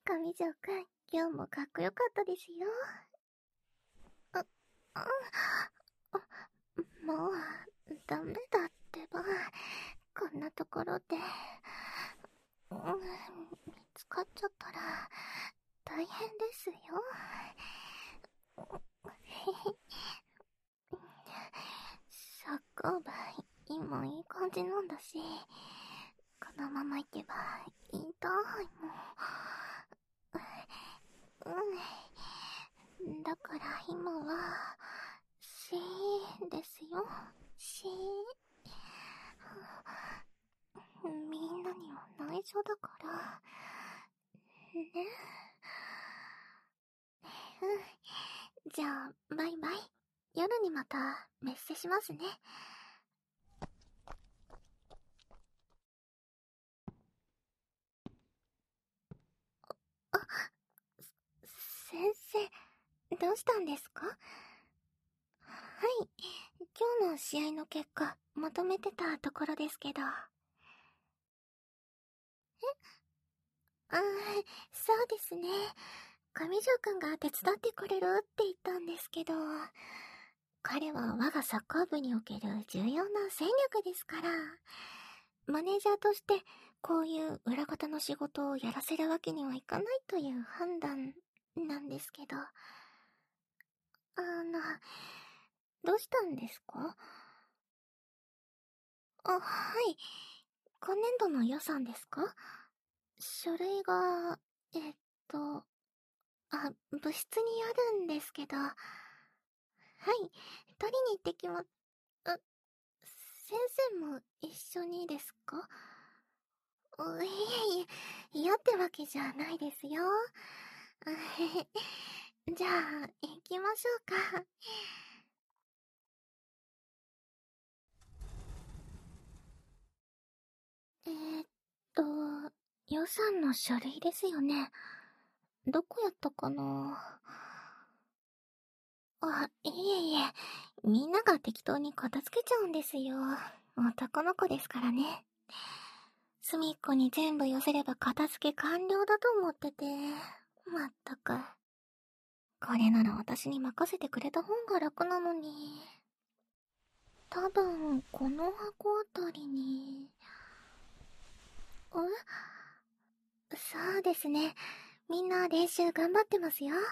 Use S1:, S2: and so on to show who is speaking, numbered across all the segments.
S1: 上条くん、今日もかっこよかったですよ。あ、もう、ダメだってば。こんなところで、見つかっちゃったら、大変ですよ。サッカー部、今いい感じなんだし、このまま行けば、インターハイも、だから今は、ですよ。みんなには内緒だから、ね。じゃあ、バイバイ。夜にまた、メッセしますね。あ、先生、どうしたんですか？はい、今日の試合の結果、まとめてたところですけど。そうですね。上条くんが手伝ってくれるって言ったんですけど、彼は我がサッカー部における重要な戦力ですから、マネージャーとしてこういう裏方の仕事をやらせるわけにはいかないという判断なんですけど、どうしたんですか？はい。今年度の予算ですか？書類が、えっと、部室にあるんですけど、はい、取りに行ってきま、先生も一緒にですか？いえいえ、嫌ってわけじゃないですよ。じゃあ、行きましょうか。えーっと、予算の書類ですよね。どこやったかな？いえいえ、みんなが適当に片付けちゃうんですよ。男の子ですからね。隅っこに全部寄せれば片付け完了だと思ってて。まったく。これなら私に任せてくれた方が楽なのに。多分、この箱あたりに。そうですね。みんな練習頑張ってますよ。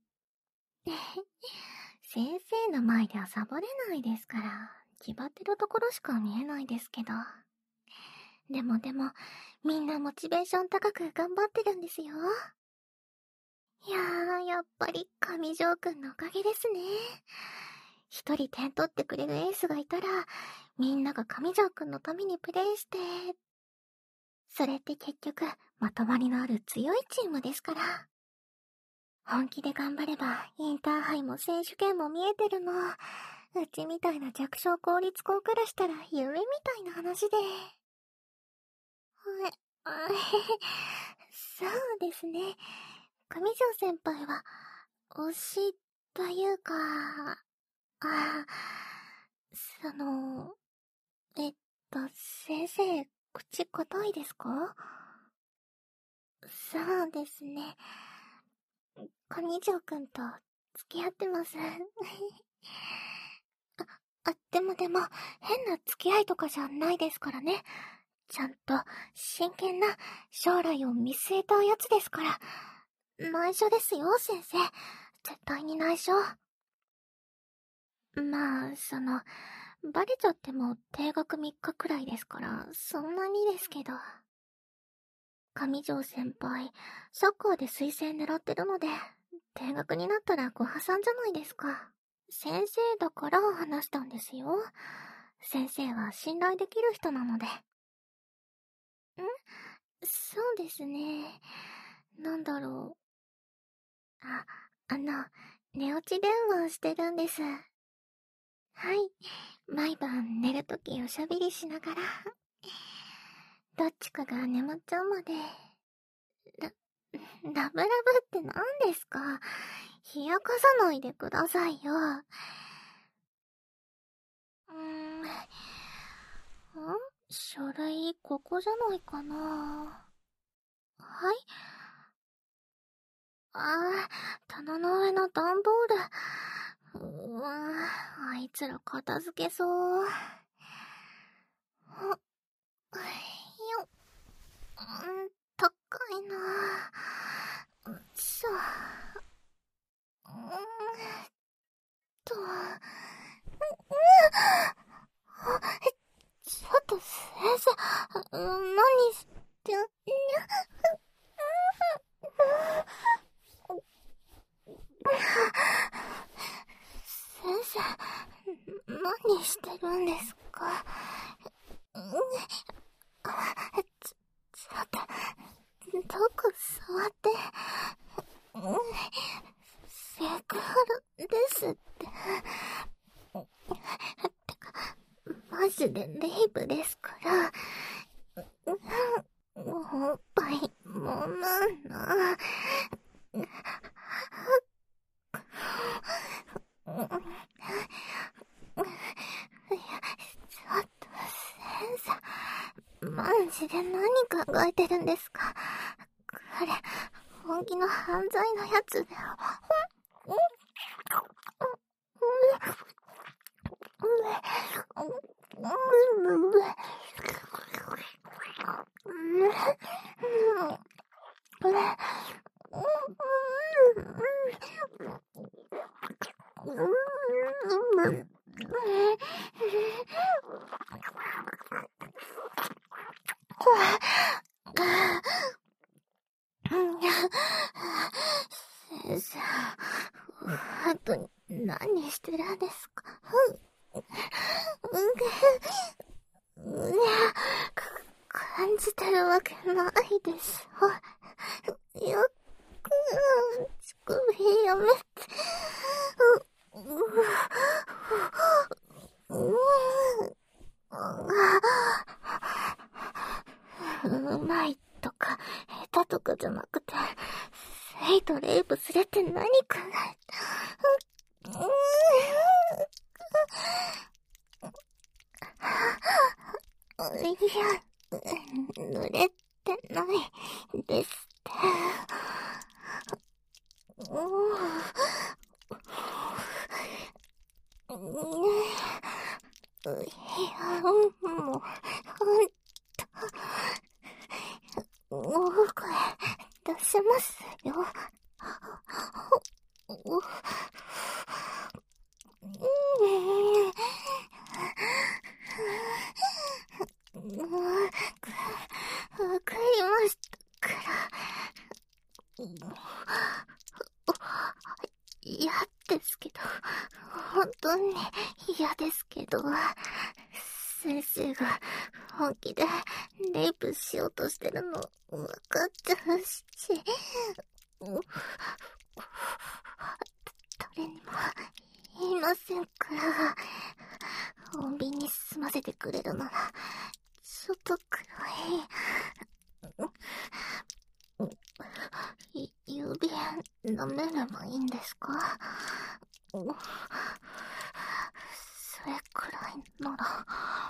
S1: 先生の前ではサボれないですから、決まってるところしか見えないですけど。でも、みんなモチベーション高く頑張ってるんですよ。いやー、やっぱり上条くんのおかげですね。一人点取ってくれるエースがいたら、みんなが上条くんのためにプレイして、それって結局、まとまりのある強いチームですから。本気で頑張れば、インターハイも選手権も見えてるの。うちみたいな弱小公立校からしたら夢みたいな話で。そうですね。上条先輩は、推しというか、あ、その、えっ先生、口固いですか？そうですね。上条くんと付き合ってます。でも、変な付き合いとかじゃないですからね。ちゃんと、真剣な将来を見据えたやつですから。内緒ですよ、先生。絶対に内緒。まあ、バレちゃっても定額3日くらいですから、そんなにですけど。上条先輩、サッカーで推薦狙ってるので、定額になったらご破産じゃないですか。先生だから話したんですよ。先生は信頼できる人なので。そうですね。なんだろう。寝落ち電話してるんです。はい。毎晩寝るときおしゃべりしながら、どっちかが眠っちゃうまで。ラブラブって何ですか？冷やかさないでくださいよ。書類、ここじゃないかな。はい。 棚の上の段ボール。あいつら片付けそう。よっ。高いな。ちょっと先生、何してん先生、何してるんですか？ちょっと、どこ触って。セクハラですって。てか、マジでレイブですから。おっぱい、もむな。ちょっと、先生、マジで何考えてるんですか？これ、本気の犯罪のやつだよ。先生、あと何してるんですか？感じてるわけないでしょ。よく、乳首やめて。うまいとか、下手とかじゃなくて、セイとレイブすれって何考えた？いや、濡れてないですって。いや、もう、ほんと、大声出しますよ。わかりましたから。嫌ですけど、本当に嫌ですけど、先生が本気でレイプしようとしてるの分かっちゃうし、誰にも言いませんから、穏便に済ませてくれるなら、ちょっとくらい、指舐めればいいんですか？それくらいなら、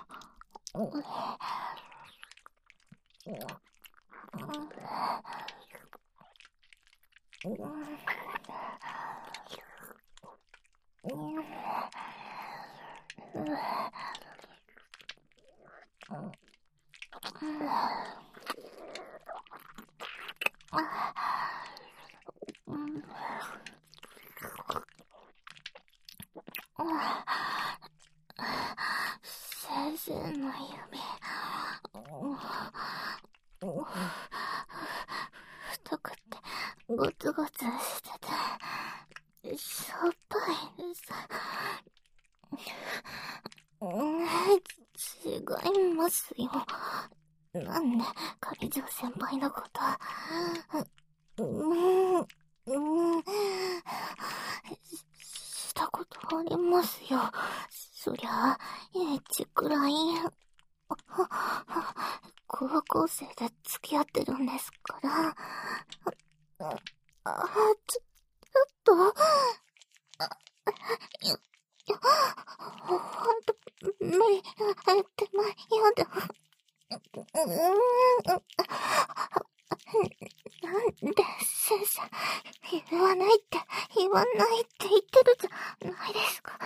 S1: 先生の指、太くてゴツゴツしてて、しょっぱいです。違いますよ。なんで、上条先輩のこと、したことありますよ。そりゃ、エッチくらい。高校生で付き合ってるんですから。ちょっと、ほんと、無理、手前、やだ。なんで、先生、 言わないって言ってるじゃないですか。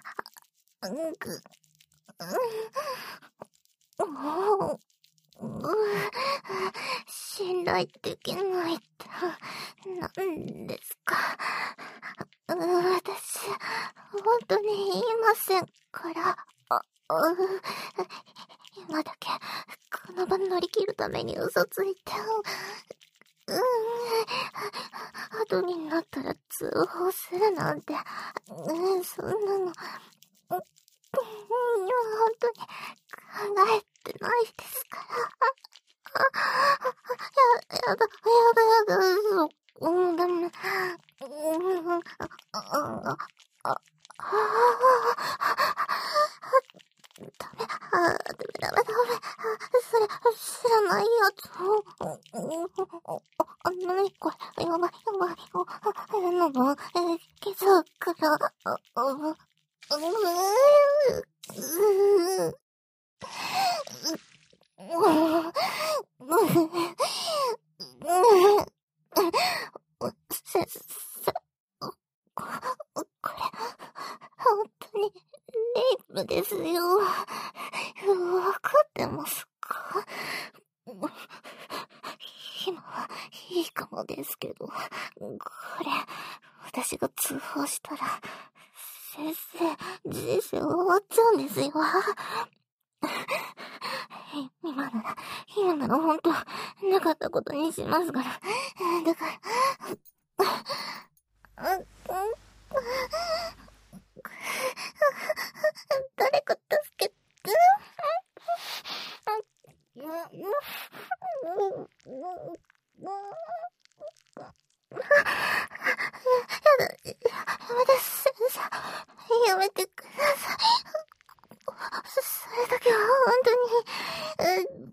S1: もう、信頼できないって、何ですか。私、本当に言いませんから。今だけ、この場乗り切るために嘘ついて、後になったら通報するなんて、そんなの、本当に考えてないですから。やだ、ダメ。ダメ。それ、知らないやつ。何これ、やばい。のも、消すから、先生、これ、本当に、レイプですよ。わかってますか？今はいいかもですけど、これ、私が通報したら、先生、人生終わっちゃうんですよ。今なら本当、なかったことにしますから。だから、誰か助けて。やめてください。それだけは本当に、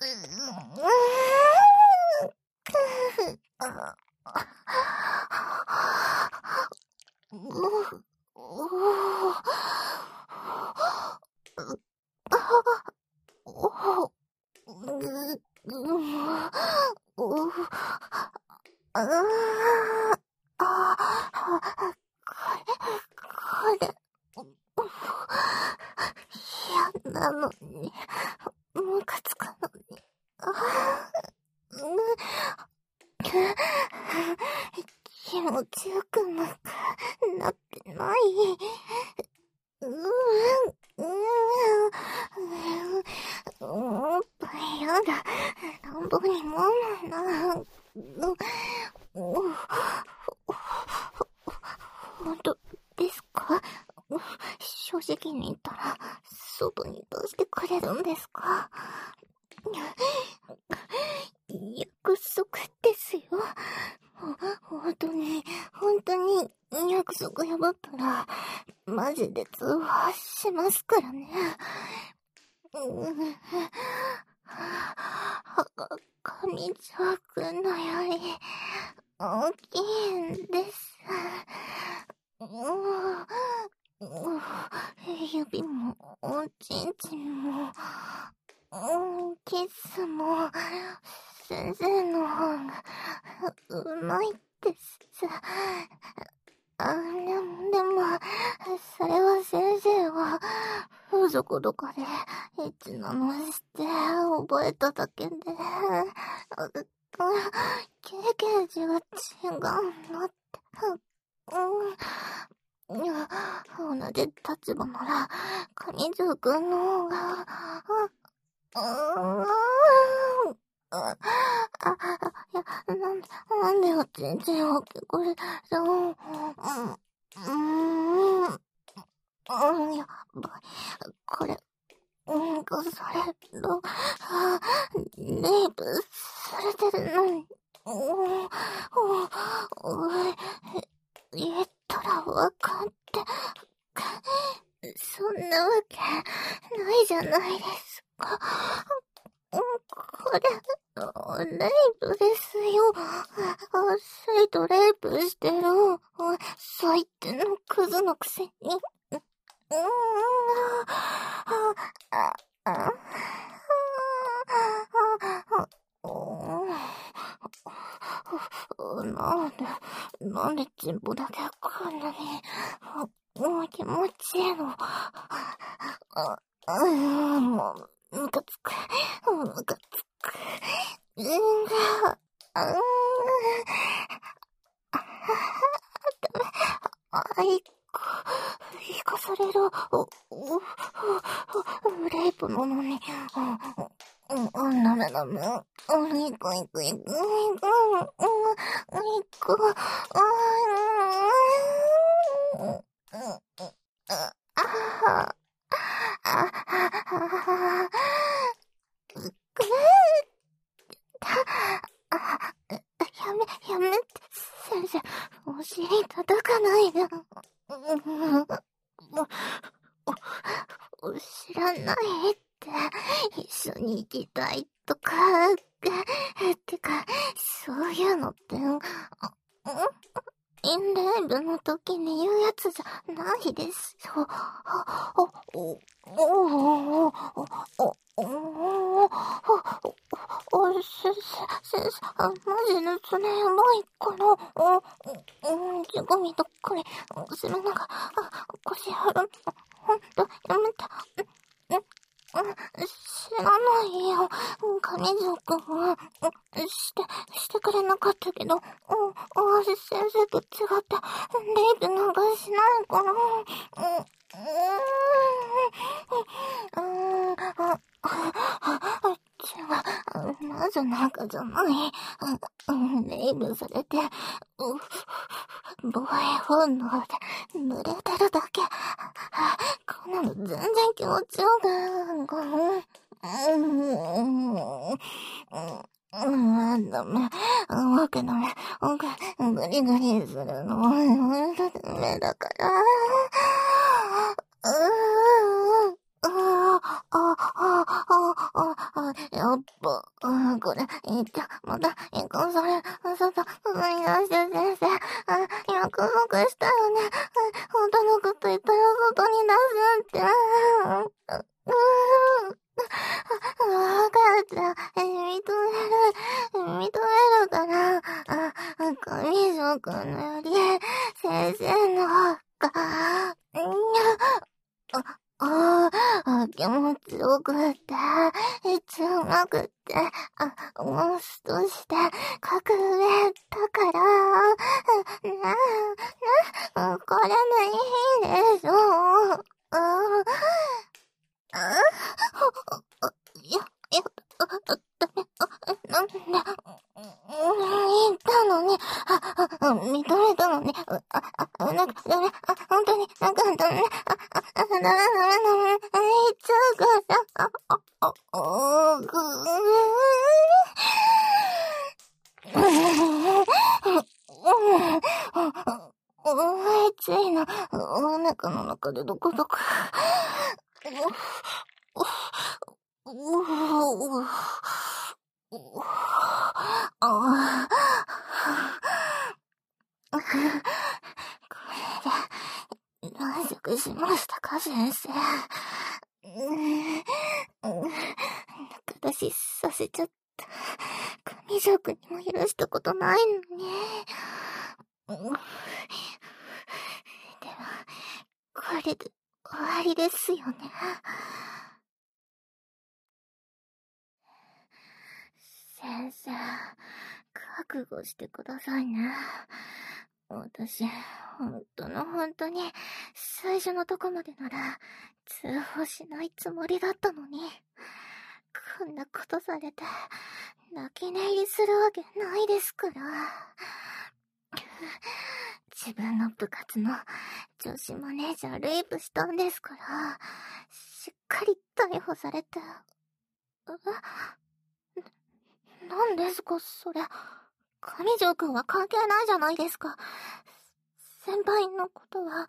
S1: 嫌なのに、ムカつくのに。気持ちよくなってない。やだ。乱暴にもんな。本当ですか？正直に言ったら、外に出してくれるんですか？約束ですよ。本当に約束破ったら、マジで通報しますからね。上条くんのより大きいんです。指もおちんちんもキスも先生の方がうまいです。でも、それは先生は風俗とかでエッチなのして覚えただけで、経験値が違うなって。同じ立場なら、上条くんの方が、なんでおちんちんを結構やばい。これ、レイプされてるのに、言ったらわかって、そんなわけないじゃないですか。これ、レイプですよ。生徒レイプしてる。最低のクズのくせに。 なんでチンポだけこんなに、もう気持ちいいの。もう、ムカつく。ムカつく。生かされる。レイプなのに。ダメダメ。行く行く行く。行く。やめて、先生。お尻叩かないで。知らないって、一緒に行きたいとか、てか、そういうのって、インレーブの時に言うやつじゃないですよ。先生、マジでそれやばいから、地組どっかり、すみなが、腰張る、ほんと、やめた。知らないよ。上条くんは、してくれなかったけど、先生と違って、レイプなんかしないから、まずなんかじゃない。レイプされて、防衛本能で濡れてるだけ。こんなの全然気持ちよくダメ。わけダメ。グリグリするのダメだから。やっぱ、これ、また、それ、外、いして先生、約束したよね。本当のこと言ったら外に出すって。わかった。認めるから、上条くんのより、先生の方が、気持ちよくって、うまくって、モンスとして格上だから、これでいいでしょ。なんで、言ったのに、認めたのに、なんか、ダメ、本当に、なんか、ダメ、ダメ、言っちゃうから、ついの、お腹の中でどこどこ、これで、満足しましたか、先生。仲出しさせちゃった。上条くんにも許したことないのに。でも、これで終わりですよね。先生、覚悟してくださいね。私、本当に、最初のとこまでなら、通報しないつもりだったのに、こんなことされて、泣き寝入りするわけないですから。自分の部活の女子マネージャーレイプしたんですから、しっかり逮捕されて。なんですか、それ。上条くんは関係ないじゃないですか。先輩のことは、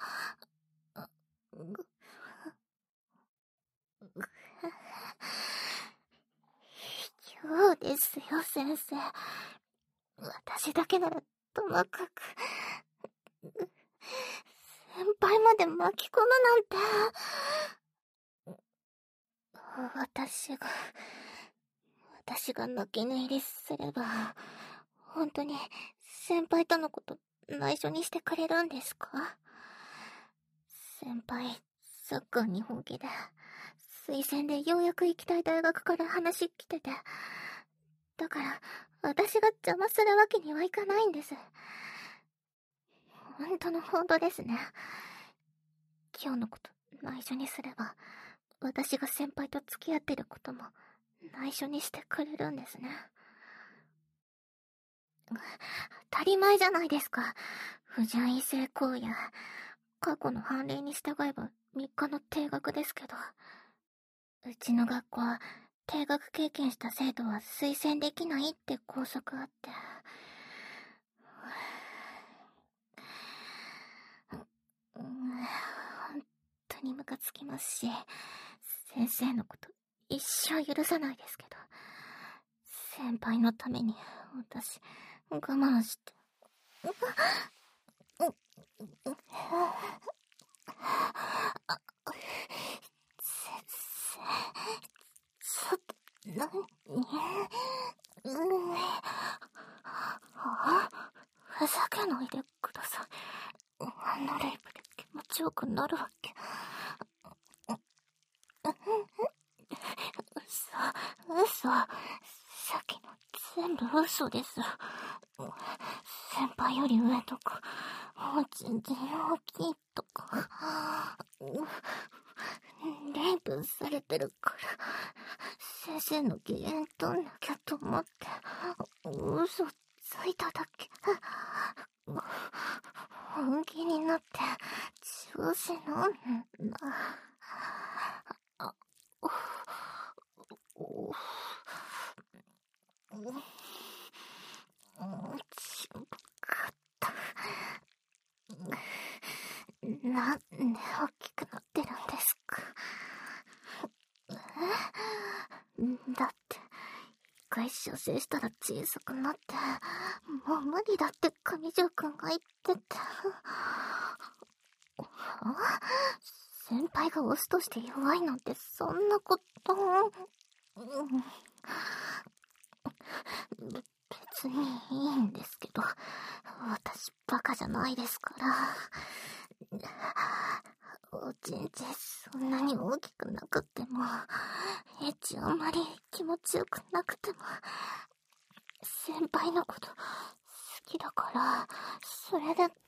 S1: そうですよ、先生。私だけならともかく、先輩まで巻き込むなんて。私が泣き寝入りすれば、本当に先輩とのこと内緒にしてくれるんですか？先輩、サッカーに本気で、推薦でようやく行きたい大学から話来てて、だから私が邪魔するわけにはいかないんです。本当ですね。今日のこと内緒にすれば、私が先輩と付き合ってることも内緒にしてくれるんですね。当たり前じゃないですか。不純異性行為や過去の判例に従えば3日の停学ですけど、うちの学校は停学経験した生徒は推薦できないって校則あって、本当にムカつきますし、先生のこと一生許さないですけど、先輩のために私我慢して。先生、ちょっと何？ふざけないでください。あのレイプで気持ちよくなるわけ。嘘。さっきの全部嘘です。先輩より上とか、全然大きいとか、レイプされてるから、先生の機嫌取んなきゃと思って、嘘ついただけ。本気になって、調子乗んな。ちぶかった。なんで大きくなってるんですか？だって、一回射精したら小さくなって、もう無理だって上条くんが言ってて。先輩がオスとして弱いなんてそんなこと、別にいいんですけど、私バカじゃないですから。おちんちそんなに大きくなくても、エッチあんまり気持ちよくなくても、先輩のこと好きだから、それで、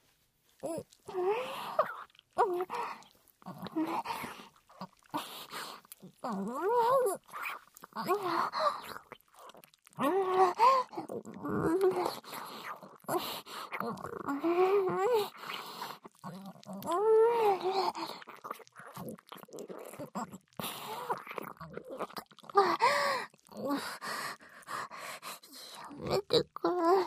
S1: やめてくれ。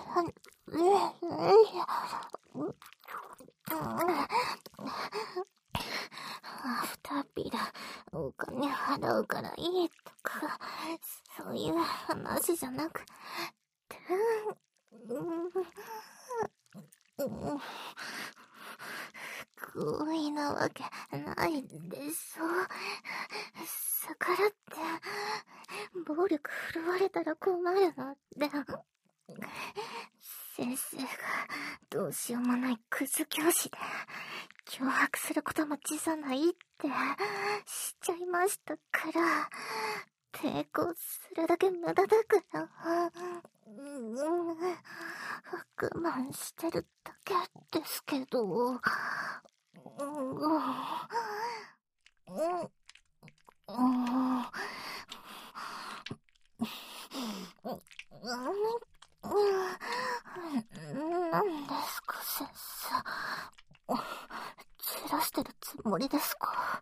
S1: アフターピルお金払うからいいとか、そういう話じゃなくて、好意なわけないでしょ。逆らって暴力振るわれたら困るのって。先生がどうしようもないクズ教師で脅迫することも辞さないってしちゃいましたから、抵抗するだけ無駄だから、我慢してるだけですけど、何ですか、先生。散らしてるつもりですか？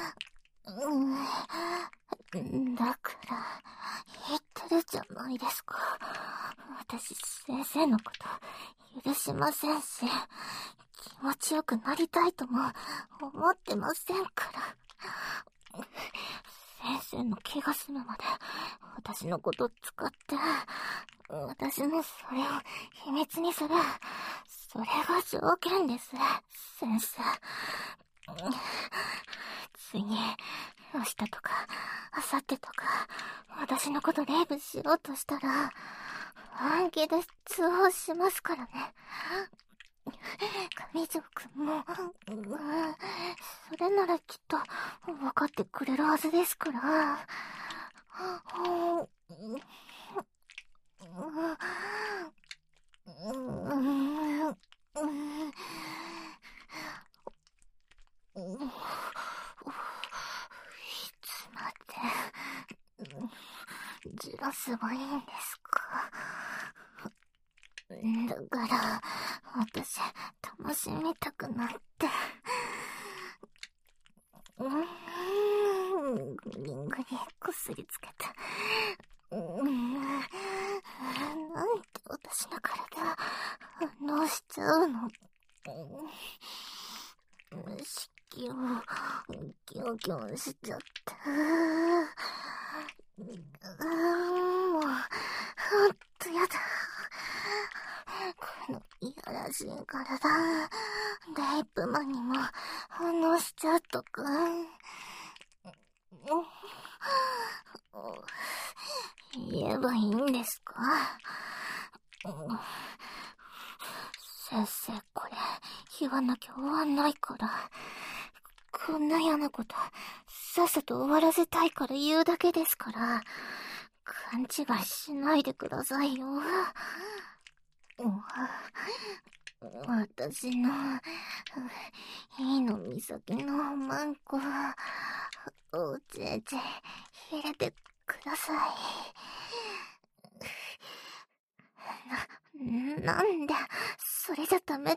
S1: だから、言ってるじゃないですか。私、先生のこと許しませんし、気持ちよくなりたいとも思ってませんから。先生の気が済むまで、私のこと使って、私もそれを秘密にする。それが条件です、先生。次、明日とか、明後日とか、私のことレイプしようとしたら、 本気で通報しますからね。上条くんも、それならきっと分かってくれるはずですから。いつまでじらせばいいんですか。だから私楽しみたくなって、リングに薬つけて、なんで私の体反応しちゃうの。子宮をギョギョしちゃって、もうほんとやだ。このいやらしい体、レイプマンにも反応しちゃうとか。言えばいいんですか？先生、これ言わなきゃ終わんないから。こんな嫌なことさっさと終わらせたいから言うだけですから、勘違いしないでくださいよ。私のいいの岬のマンコ、おちえちえ入れてください。なんでそれじゃダメって。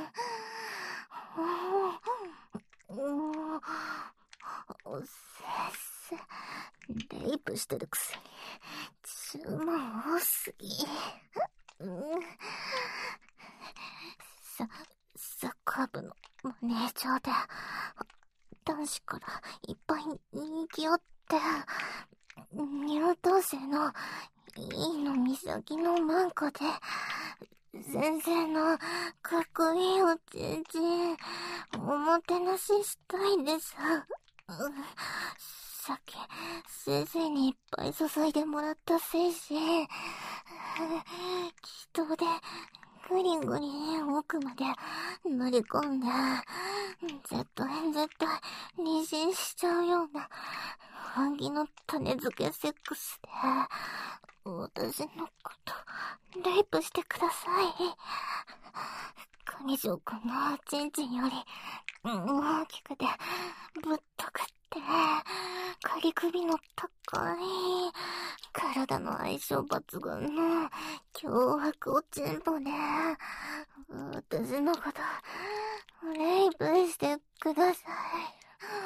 S1: 先生、レイプしてるくせに注文多すぎ。サッカー部のマネージャーで、男子からいっぱい人気あって、入党生のいいの岬のマンコで、先生のかっこいいおちんちん、おもてなししたいです。さっき、先生にいっぱい注いでもらった精子、気筒で、グリグリ奥まで乗り込んで、絶対妊娠しちゃうような、本気の種付けセックスで、私のこと、レイプしてください。上条くんのおちんちんより、大きくて、ぶっとくって、仮首の高い、体の相性抜群の、脅迫おちんぽで、私のこと、レイプしてください。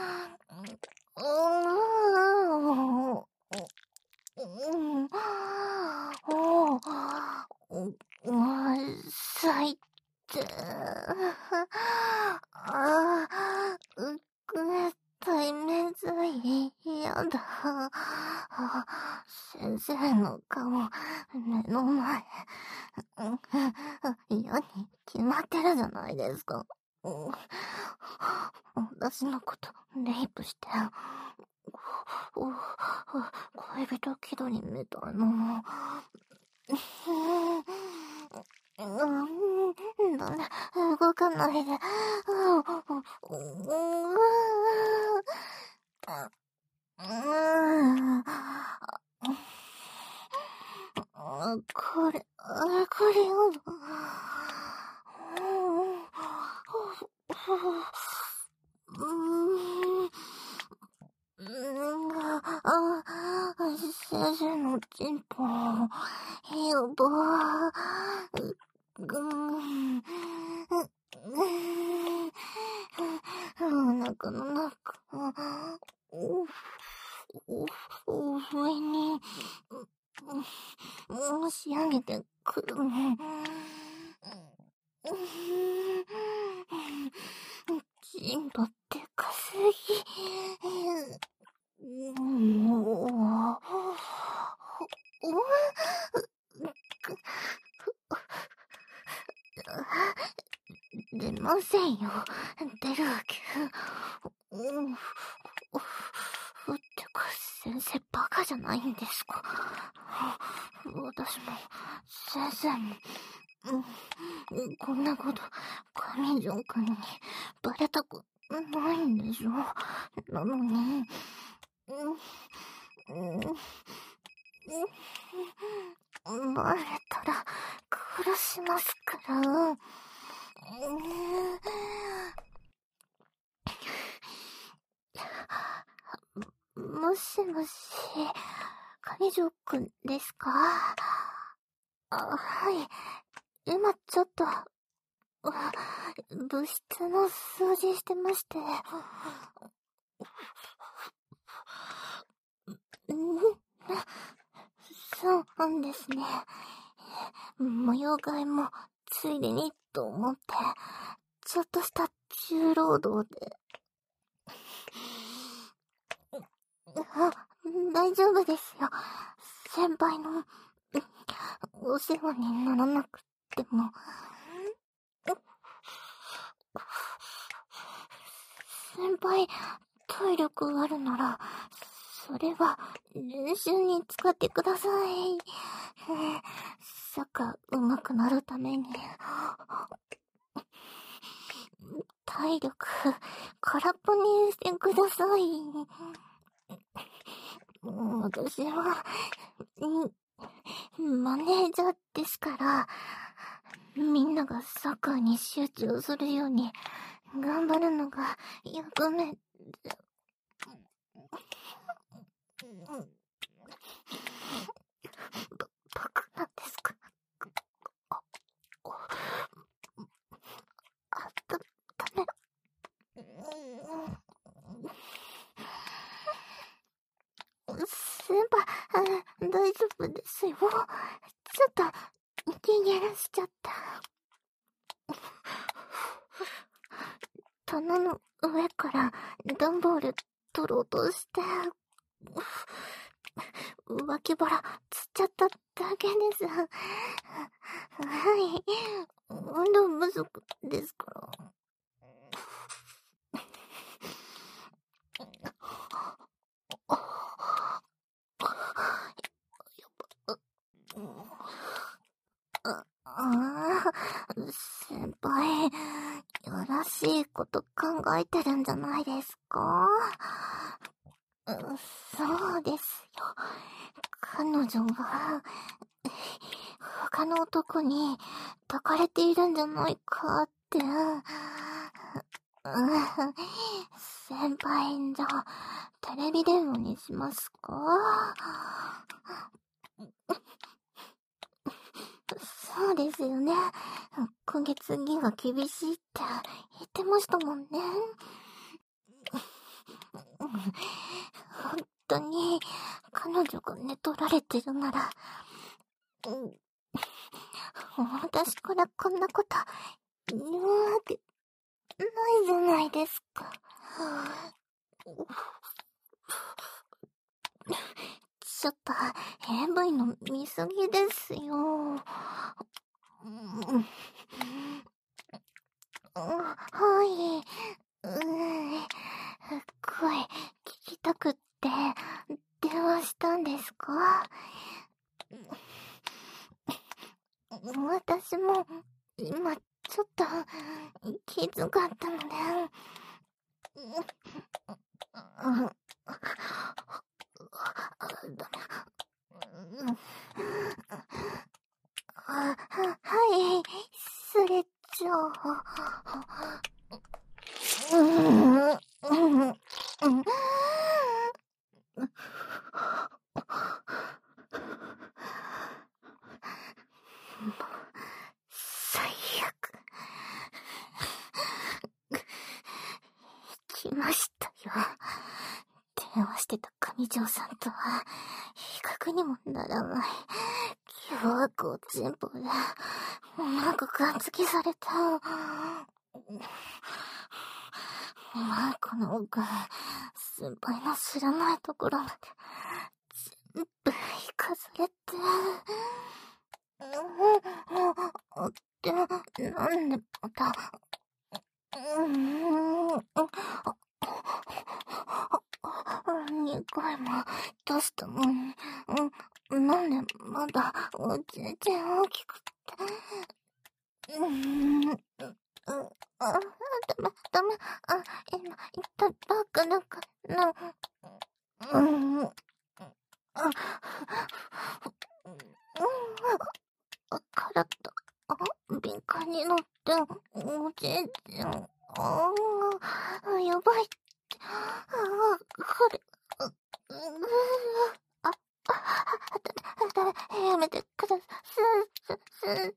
S1: 最低。対面罪嫌だ。先生の顔、目の前。嫌に決まってるじゃないですか。私のこと、レイプして、恋人気取りみたいな。なんで動かないで。これを。先生のチンポ、やばお腹の中、上に、押し上げてくる。チンポでかすぎ。出ませんよ。出るわけ。ってか、先生バカじゃないんですか。 私も、先生も、こんなこと、上条くんにバレたくないんでしょ。なのに、バレたら苦しますから。もしもし、上条くんですか？はい。今ちょっと、部室の掃除してまして。そうなんですね。模様替えもついでにと思って、ちょっとした重労働で。大丈夫ですよ。先輩の、お世話にならなくても。先輩、体力あるなら、それは練習に使ってください。サッカー上手くなるために。体力、空っぽにしてください。私は、マネージャーですから、みんながサッカーに集中するように、頑張るのが役目で。バカなんですか？ダメ。先輩、大丈夫ですよ。ちょっと、息やらしちゃった。棚の上から段ボール取ろうとして、脇腹つっちゃっただけです。はい。運動不足ですから。先輩、よろしいこと考えてるんじゃないですか？そうですよ。彼女が、他の男に抱かれているんじゃないかって。先輩、じゃあ、テレビ電話にしますか？そうですよね。今月には厳しいって言ってましたもんね。本当に彼女が寝取られてるなら、私からこんなこと言うわけないじゃないですか。ちょっと AV の見過ぎですよ。はい。声聞きたくって電話したんですか？私も今ちょっと気づかったので。はい、それじゃあ。最悪。来ましたよ。電話してた上条さんとは比較にもならない凶悪全部でうまく感付きされた。マイクの奥、先輩の知らないところまで全部行かされて。で、なんでまた、2回も出したのに、 なんでまだ全然大きくて。ダメ。今、言ったばっかだから。体、敏感になって、全然、やばいって、これ、やめてください。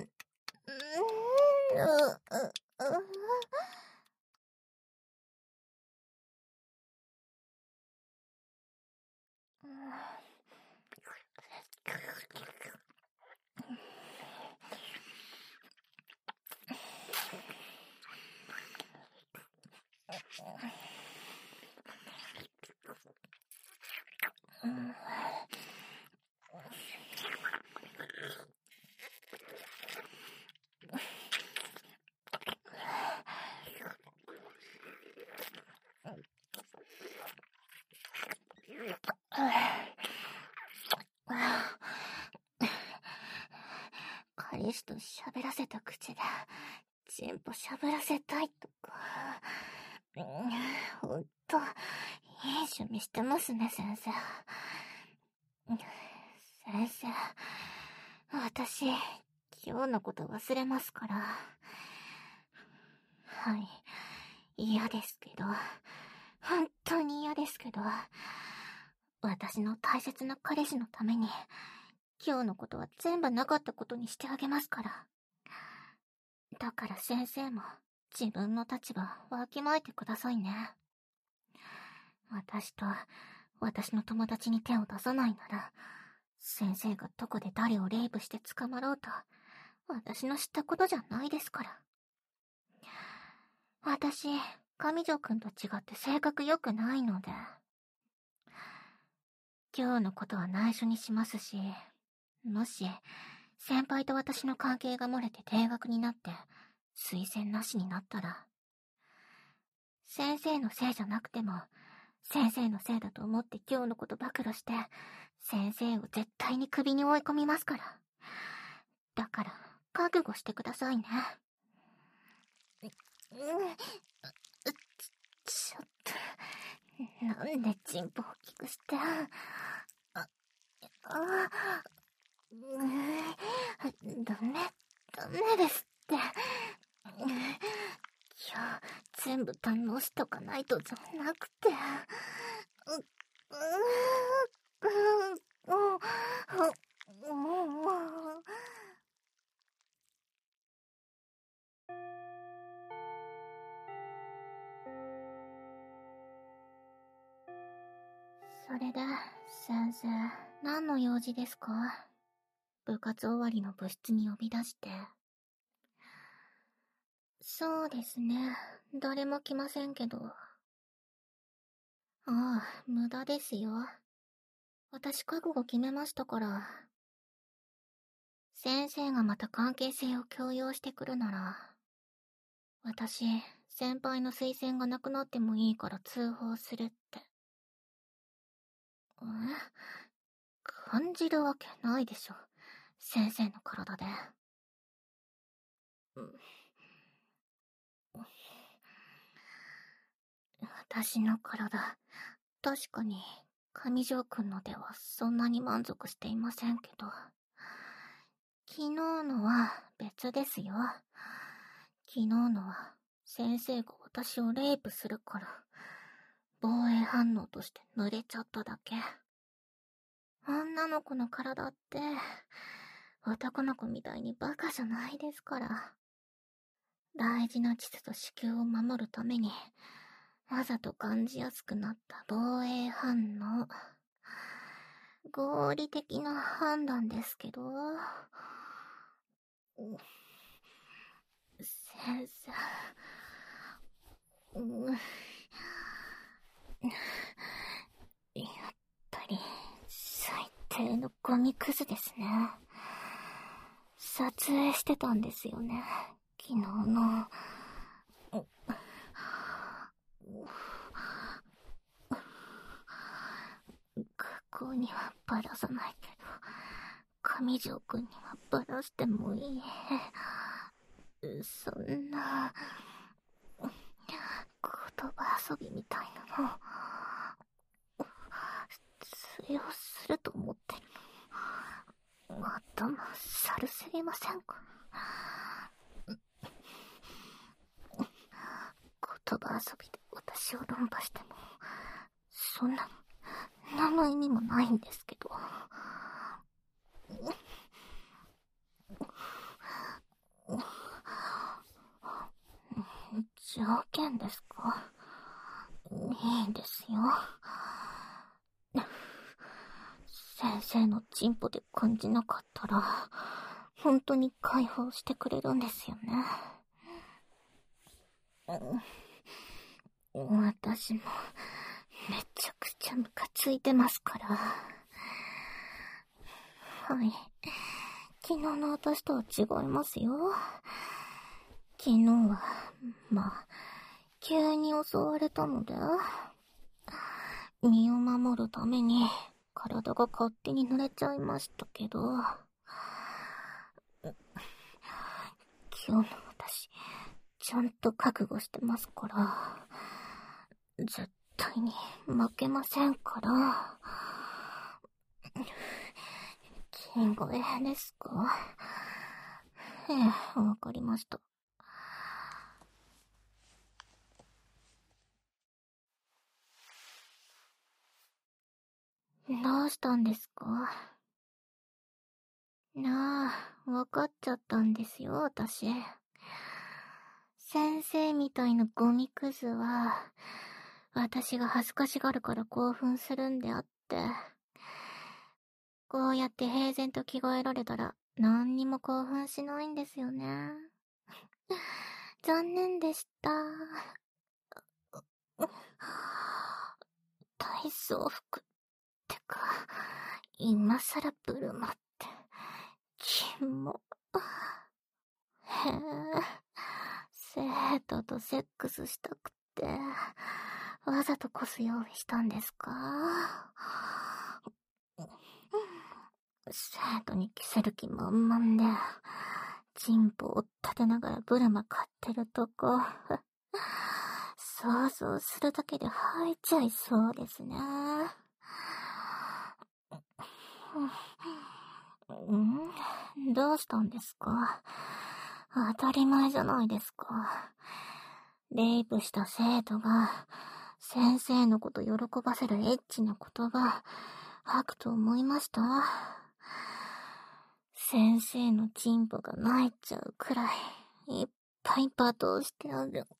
S1: 彼氏と喋らせた口で、チンポしゃぶらせたいとか。ほんと、いい趣味してますね、先生。先生、私、今日のこと忘れますから。はい、嫌ですけど、本当に嫌ですけど、私の大切な彼氏のために、今日のことは全部なかったことにしてあげますから。だから先生も自分の立場わきまえてくださいね。私と私の友達に手を出さないなら、先生がどこで誰をレイプして捕まろうと、私の知ったことじゃないですから。私、上条くんと違って性格良くないので。今日のことは内緒にしますし、もし、先輩と私の関係が漏れて停学になって、推薦なしになったら、先生のせいじゃなくても、先生のせいだと思って今日のこと暴露して、先生を絶対に首に追い込みますから。だから、覚悟してくださいね。ちょっと、なんでチンポ大きくして。ダメですって。今日、全部堪能しとかないとじゃなくて。それで、先生、何の用事ですか？部活終わりの部室に呼び出して。そうですね。誰も来ませんけど。ああ、無駄ですよ。私覚悟決めましたから。先生がまた関係性を強要してくるなら、私、先輩の推薦がなくなってもいいから通報するって。感じるわけないでしょ。先生の体で。私の体、確かに、上条くんのではそんなに満足していませんけど。昨日のは別ですよ。昨日のは先生が私をレイプするから、防衛反応として濡れちゃっただけ。女の子の体って、男の子みたいにバカじゃないですから。大事な膣と子宮を守るために、わざと感じやすくなった防衛反応。合理的な判断ですけど。先生。やっぱり、最低のゴミクズですね。撮影してたんですよね。昨日の。学校にはバラさないけど。 上条くんにはバラしてもいい。そんな、言葉遊びみたいなの、通用すると思ってるの。頭、猿すぎませんか？言葉遊びで私を論破しても、そんなの、何の意味もないんですけど。条件ですか？いいですよ。先生の進歩で感じなかったら、本当に解放してくれるんですよね。私も、めちゃくちゃムカついてますから。はい。昨日の私とは違いますよ。昨日は、急に襲われたので、身を守るために体が勝手に濡れちゃいましたけど、今日の私、ちゃんと覚悟してますから、絶対に負けませんから。金声ですか？ええ、わかりました。どうしたんですか？わかっちゃったんですよ、私。先生みたいなゴミクズは、私が恥ずかしがるから興奮するんであって、こうやって平然と着替えられたら、何にも興奮しないんですよね。残念でした。体操服ってか、今さらブルマって、キモ。へえ、生徒とセックスしたくて、わざとコス用意したんですか？生徒に着せる気満々で、チンポを立てながらブルマ買ってるとこ、想像するだけで吐いちゃいそうですね。どうしたんですか？当たり前じゃないですか。レイプした生徒が、先生のこと喜ばせるエッチな言葉、吐くと思いました？先生のチンポが泣いちゃうくらい、いっぱい罵倒してある。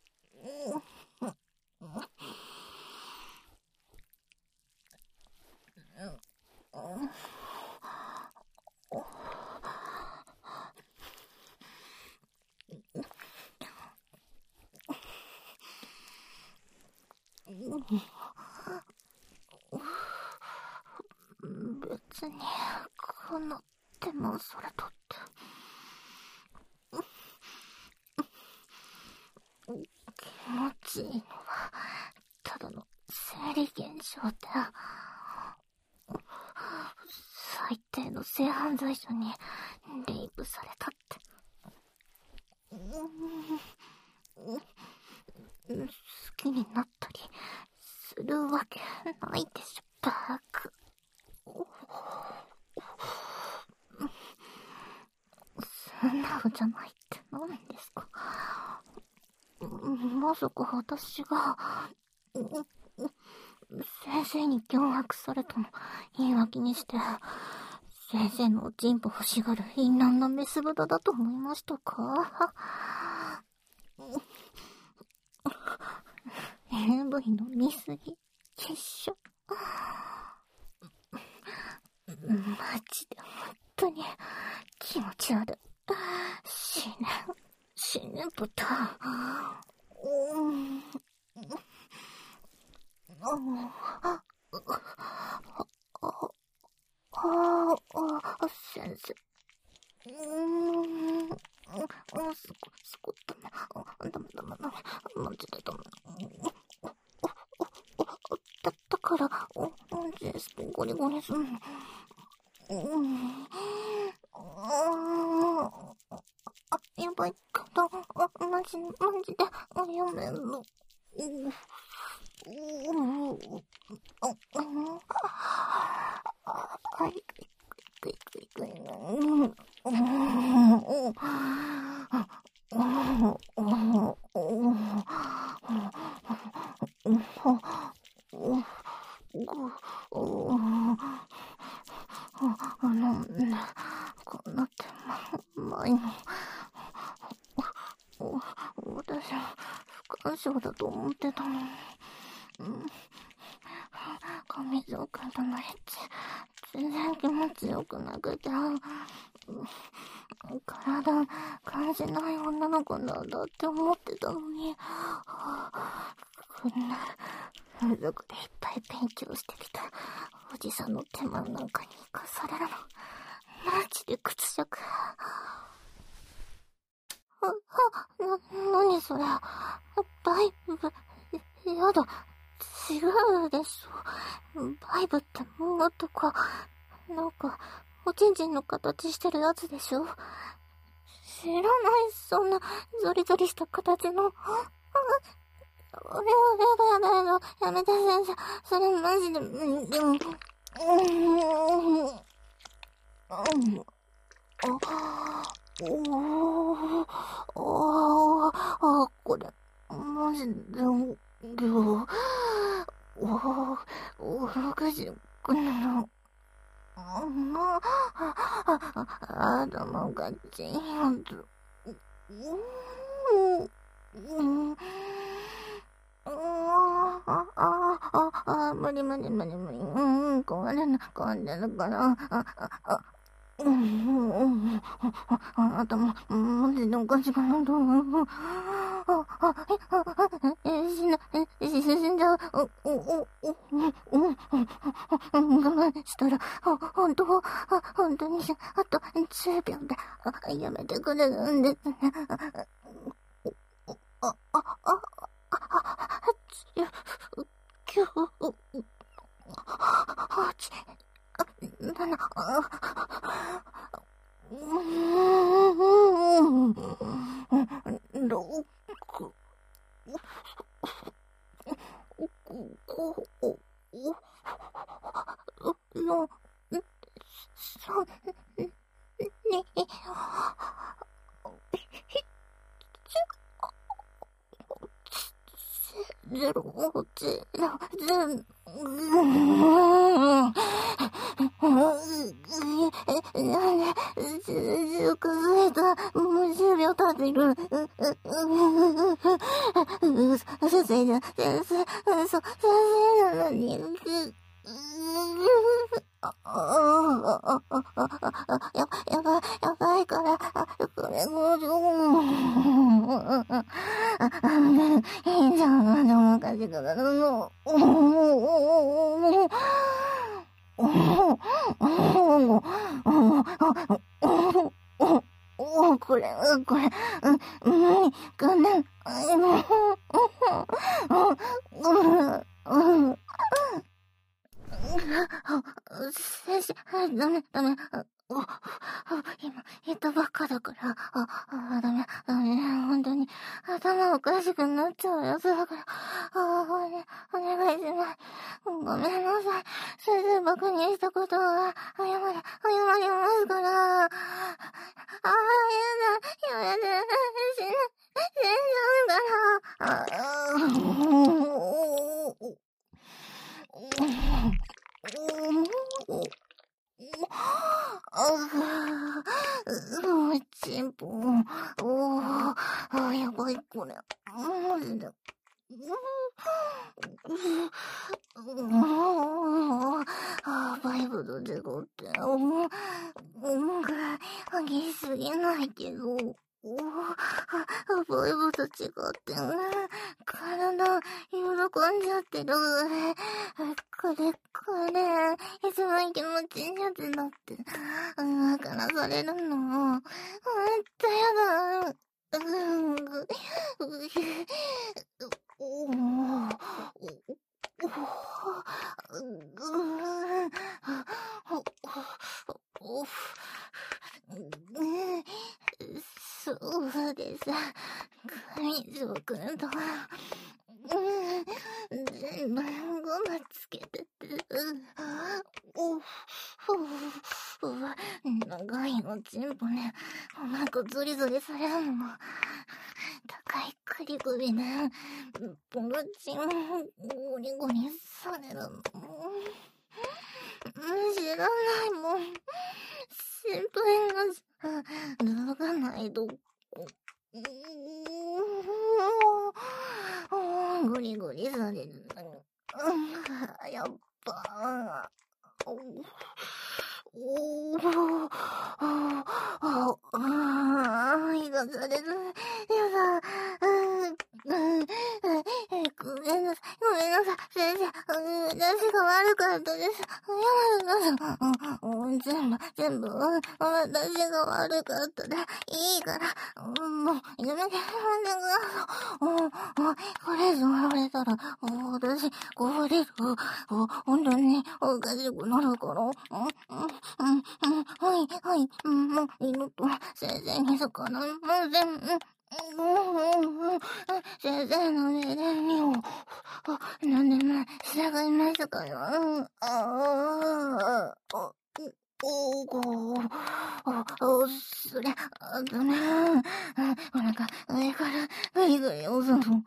S1: 別に、こうなってもそれとって。気持ちいいのは、ただの生理現象で、最低の性犯罪者にレイプされたって。好きになったりするわけないでしょ、バーク。素直じゃないって何ですか？まさか私が、先生に脅迫されたの言い訳にして、先生のおちんぽ欲しがる淫乱なメス豚だと思いましたか？AV の見過ぎ、結晶。マジで本当に気持ち悪い。死ね豚。先生。すごダメ。ダメ。マジでダメ。だから、ジェスとゴリゴリすんの。 やばいから、マジで、やめろ。こんな手前の、私は不干渉だと思ってたのに。上条くんとのエッチ、全然気持ちよくなくて、体感じない女の子なんだって思ってたのに、こんな風俗でいっぱい勉強してきたおじさんの手間なんかに生かされるの、マジで屈辱。何それ、バイブ、やだ、違うでしょ。バイブって漫画とか、なんか、おちんちんの形してるやつでしょ。知らない、そんな、ゾリゾリした形の。やめて先生、それマジで、これ、マジで、69なの。頭がちんやつ。無理。壊れるから。頭、マジでおかしくなる。死んじゃう。我慢したら、本当に、あと10秒で、やめてくれるんですね。10秒経ってる。先生なのに。やばいから、これもいいじゃん、でもおかしくなるの。これ、ごめん。先生、ダメ。今、言ったばっかだから、ダメ、本当に、頭おかしくなっちゃうやつだから、お願いします。ごめんなさい。先生バカにしたことは、謝りますから。やめて、死んじゃうから。チンポ。やばい、これ。マジで。バイブと違って、激しすぎないけど。バイブと違って、体、喜んじゃってる。これ、一番気持ちいいやつだって。からされるの。めっちゃやだ。そそうです。上条くんとは、全部ゴマつけてて、長いおちんぽね、なんかゾリゾリされるのも、高いクリ首で、ポロチンゴリゴリされるのも、知らないもん。先輩が脱がないと、ゴリゴリされる。やっぱ、胃がされる。やだ。ごめんなさい。ごめんなさい。先生、私が悪かったです。全部、私が悪かったで。いいから、もう、やめてください。これ以上やられたら、私、これ以上、本当におかしくなるから。はい、もう二度と先生に逆らいません。先生の命令にも、何でも従いますから。それ、ダメ。お腹、上から、ぐいぐい押すの。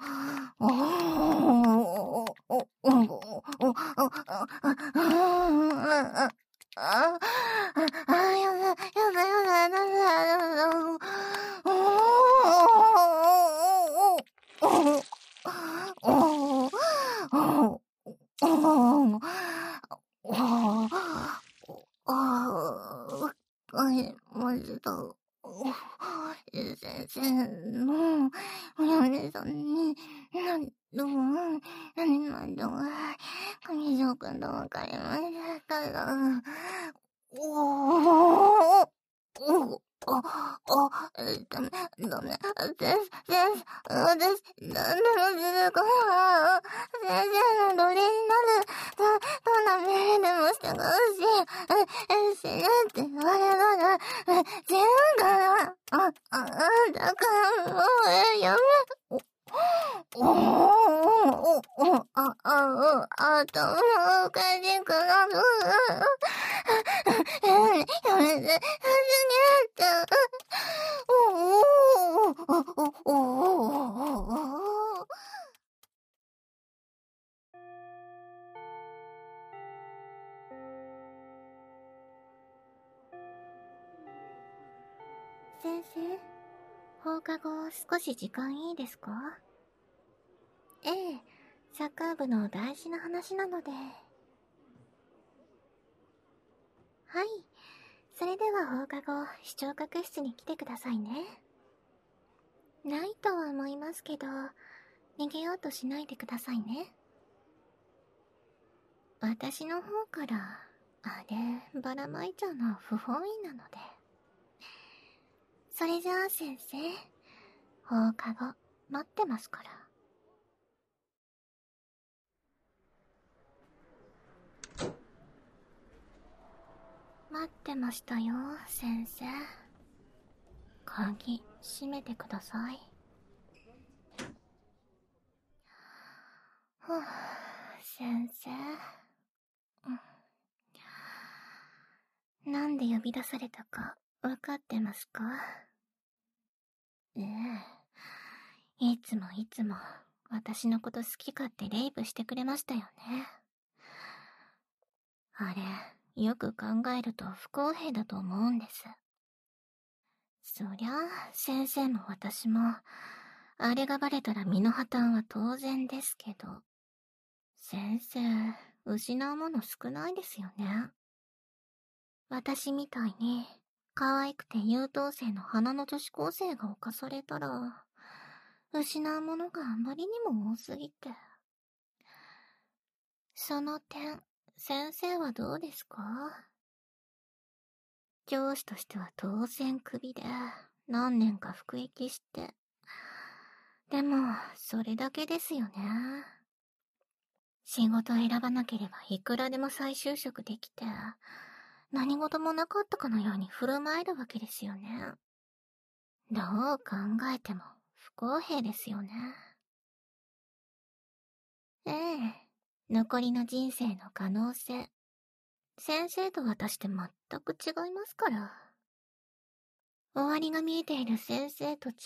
S1: マジだ。先生のお嫁さんに、何度も、上条くんと別れましたから、ダメ、先生、私、何でもするから、先生の奴隷になる、どんな命令でもしてほしい、死ぬって言われたら、死ぬから、だからもう、やめ、頭おかしくなる。やめて、先生、放課後少し時間いいですか？ええ、サッカー部の大事な話なので。はい、それでは放課後、視聴覚室に来てくださいね。ないとは思いますけど、逃げようとしないでくださいね。私の方から、あれ、ばらまいちゃうのは不本意なので。それじゃあ先生、放課後、待ってますから。待ってましたよ、先生。鍵、閉めてください。先生。なんで呼び出されたか、わかってますか？ええ。いつも、私のこと好き勝手レイプしてくれましたよね。あれ、よく考えると不公平だと思うんです。そりゃあ、先生も私も、あれがバレたら身の破綻は当然ですけど、先生、失うもの少ないですよね。私みたいに、可愛くて優等生の花の女子高生が犯されたら、失うものがあまりにも多すぎて。その点、先生はどうですか？教師としては当然クビで、何年か服役して。でも、それだけですよね。仕事選ばなければいくらでも再就職できて、何事もなかったかのように振る舞えるわけですよね。 どう考えても不公平ですよね。ええ、残りの人生の可能性、先生と私で全く違いますから。終わりが見えている先生と違って、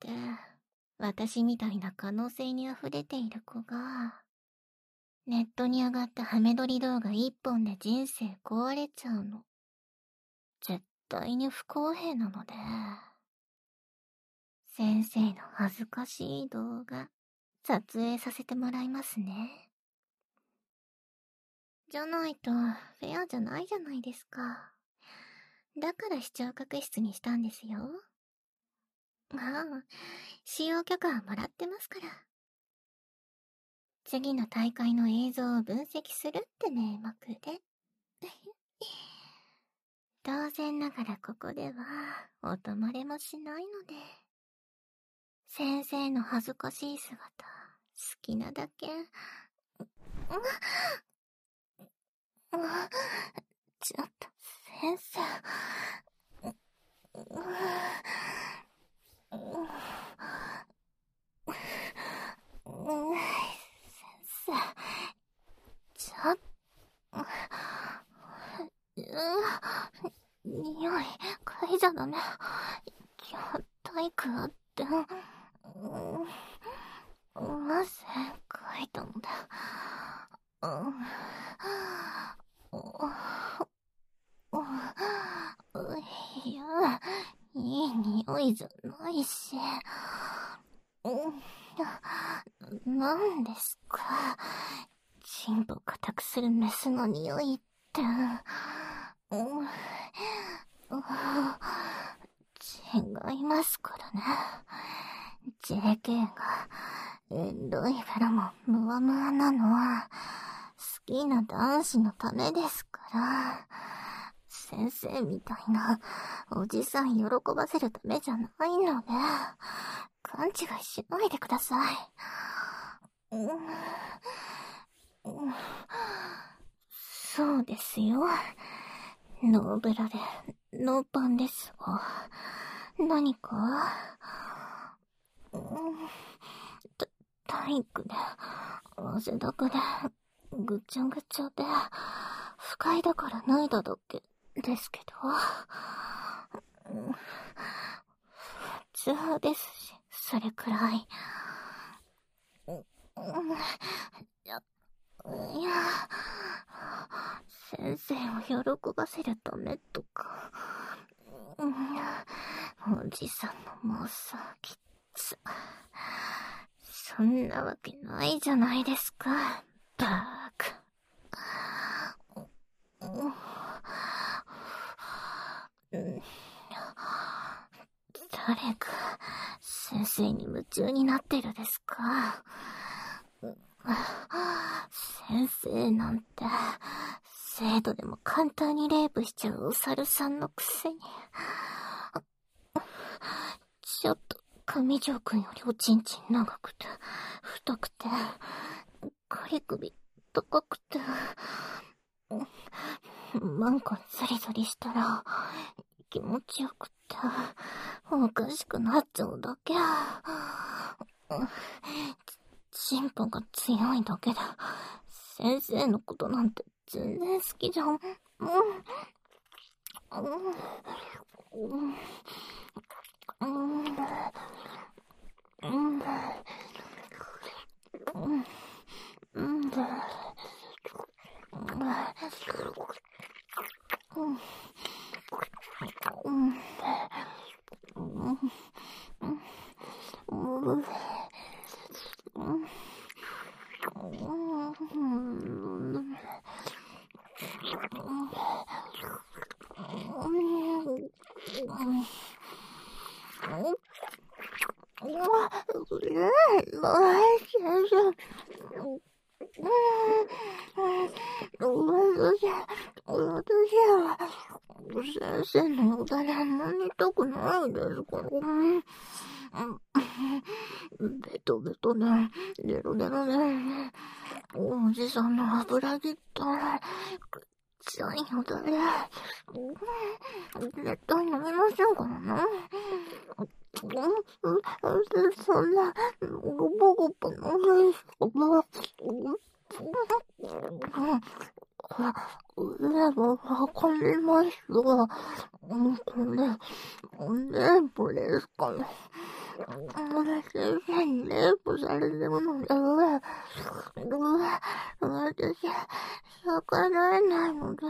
S1: 私みたいな可能性に溢れている子が、ネットに上がったハメ撮り動画一本で人生壊れちゃうの。絶対に不公平なので、先生の恥ずかしい動画、撮影させてもらいますね。じゃないと、フェアじゃないじゃないですか。だから視聴覚室にしたんですよ。ああ、使用許可はもらってますから。次の大会の映像を分析するって名目で。当然ながらここでは音漏れもしないので、先生の恥ずかしい姿、好きなだけ。ちょっと、先生。先生、ちょっと、匂い、嗅いじゃダメ。今日体育あって、汗かいたので、いや、いい匂いじゃないし。なんですか。チンポ固くするメスの匂いって。違いますからね。JK がエロいフェロモンムワムワなのは好きな男子のためですから。先生みたいなおじさん喜ばせるためじゃないので、勘違いしないでください。そうですよ。ノーブラで、ノーパンですが。何か体育で、汗だくで、ぐちゃぐちゃで、不快だから脱いだだけですけど。普通ですし、それくらい。いや、先生を喜ばせるためとか。おじさんの妄想きっつ。そんなわけないじゃないですか、バーカ。誰が先生に夢中になってるですか。先生なんて生徒でも簡単にレイプしちゃうお猿さんのくせに。ちょっと上条くんよりおちんちん長くて太くて刈り首高くてマンコンザリザリしたら気持ちよくておかしくなっちゃうだけ。チンポが強いだけで先生のことなんて全然好きじゃん。先生のおだれあんまり痛くないですから。ベトベトで、デロデロで、おじさんの油ぎったちゃいのだね。絶対飲みませんからな。そんな、ごぼごぼ飲めしかな。でも、わかりますが、これ、レイプですから。先生にレイプされてるので、私、逆らえないので、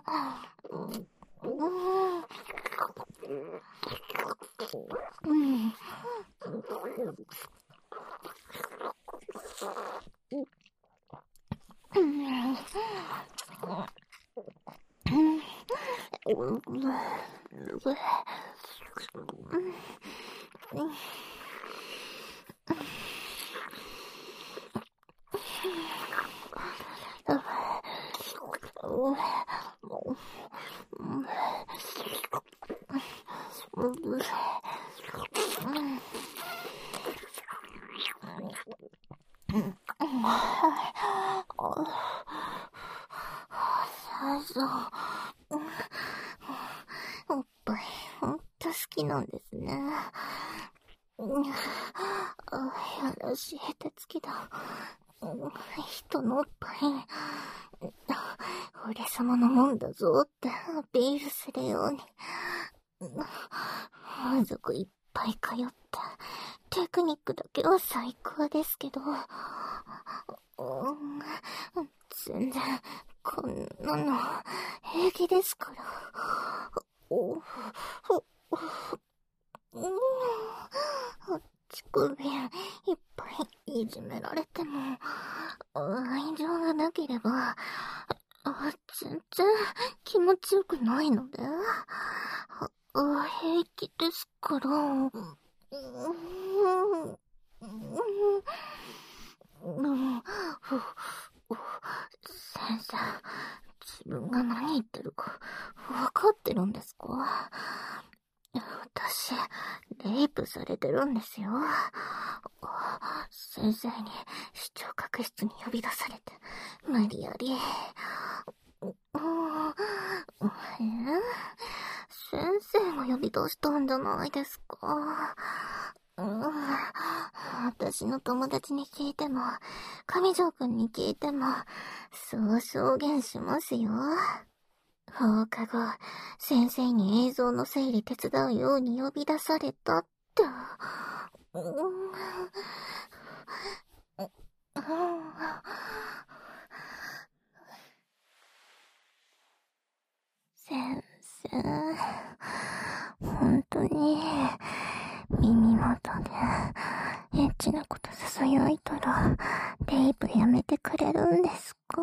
S1: おっぱい、ほんと好きなんですね。やらしい下手つきだ。人のおっぱい、俺様のもんだぞってアピールするように。満足いっぱい通った。テクニックだけは最高ですけど、全然、こんなの平気ですから。乳首いっぱいいじめられても、愛情がなければ、全然気持ちよくないので、平気ですから。先生、自分が何言ってるか分かってるんですか？私、レイプされてるんですよ。先生に視聴覚室に呼び出されて、無理やり。先生が呼び出したんじゃないですか。私の友達に聞いても、上条くんに聞いても、そう証言しますよ。放課後、先生に映像の整理手伝うように呼び出されたって。先生、本当に耳元でエッチなこと囁いたらレイプやめてくれるんですか？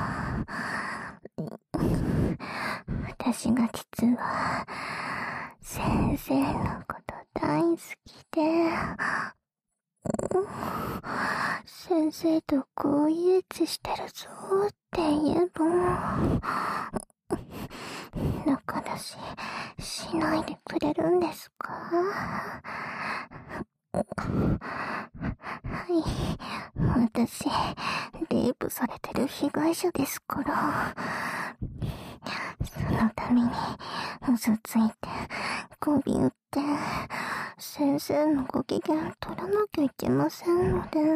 S1: 私が実は先生のこと大好きで、先生とこういうエッチしてるぞって言えば、仲出しないでくれるんですか？はい、私、レイプされてる被害者ですから、そのために嘘ついて、媚び売って、先生のご機嫌取らなきゃいけませんので、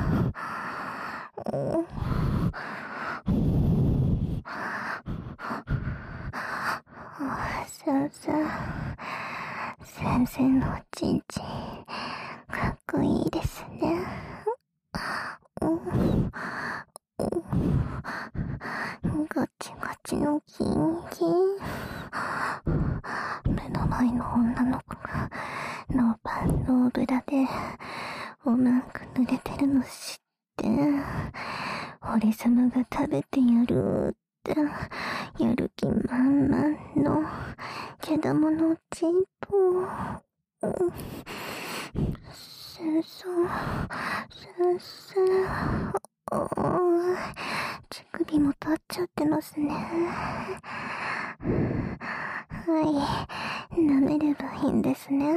S1: 先生のおちんちん、かっこいいですね。ガチガチのキンキン。目の前の女の子がノーパンノーブラでおまんく濡れてるの知って、俺様が食べてやるってやる気満々のけだものちんぽ。先生、乳首も立っちゃってますね。はい、舐めればいいんですね。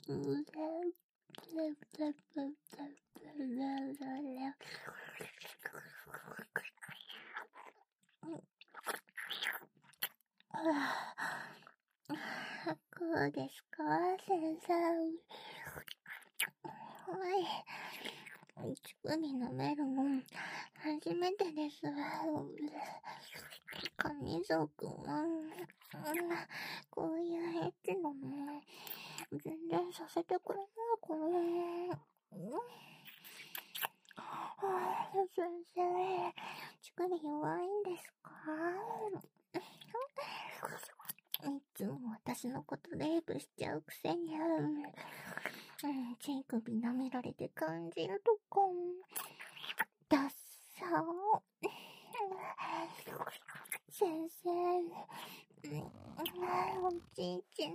S1: こうですか、先生。はい。乳首飲めるの初めてです。上条くんは、こういうエッチのね、全然させてくれないから。先生、乳首弱いんですか？いつも私のことレイプしちゃうくせに、乳首舐められて感じるとか、ダッサー。先生、おじいちゃん。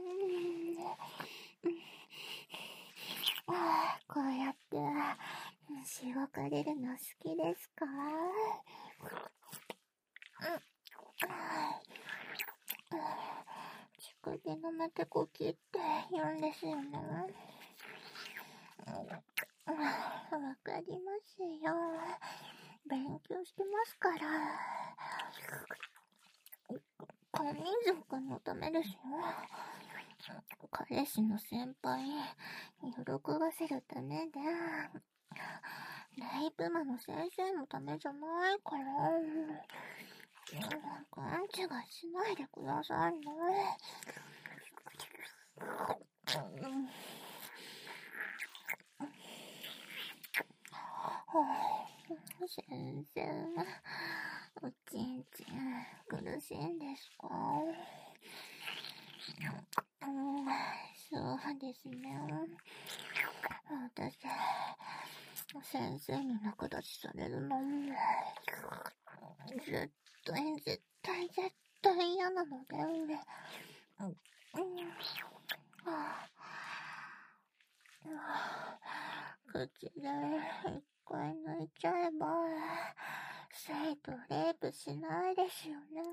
S1: こうやってしごかれるの好きですか？乳首舐めてこきって言うんですよね。わかりますよ。勉強してますから。上条くんのためですよ。彼氏の先輩喜ばせるためで、レイプ魔の先生のためじゃないから、勘違いしないでくださいね。先生、おちんちん苦しいんですか？そうですね。私、先生に仲立ちされるの絶対嫌なので、口で一回抜いちゃえば、生徒レイプしないですよね。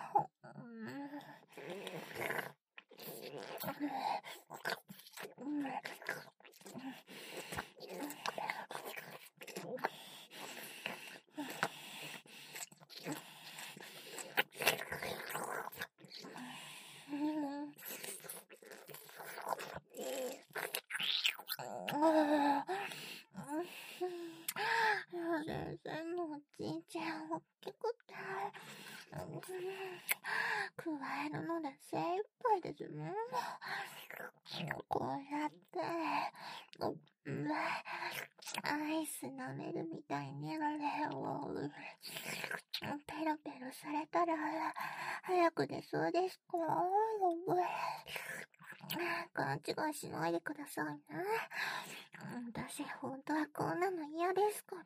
S1: 先生のおじいちゃん大きくて、加えるので精一杯ですね。こうやって、アイス舐めるみたいにペロペロされたら早く出そうですか？勘違いしないでくださいね。私本当はこんなの嫌ですから。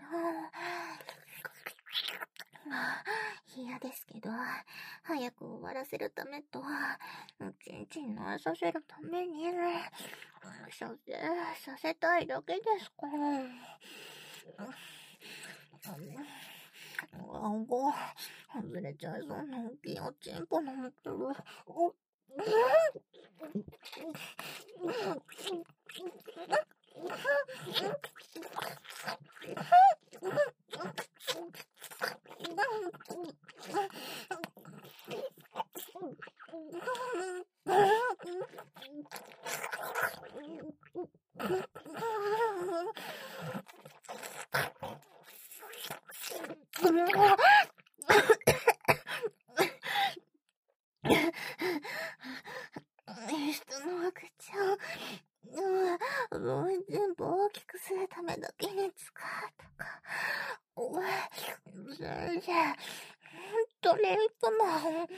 S1: 嫌ですけど、早く終わらせるためと、ちんちん慣れさせるために、させたいだけですから。顎、外れちゃいそうな大きいおちんぽなんてる。人の赤ちゃん、もう全部大きくするためだけに使うとか。先生、ほんとレイプマン。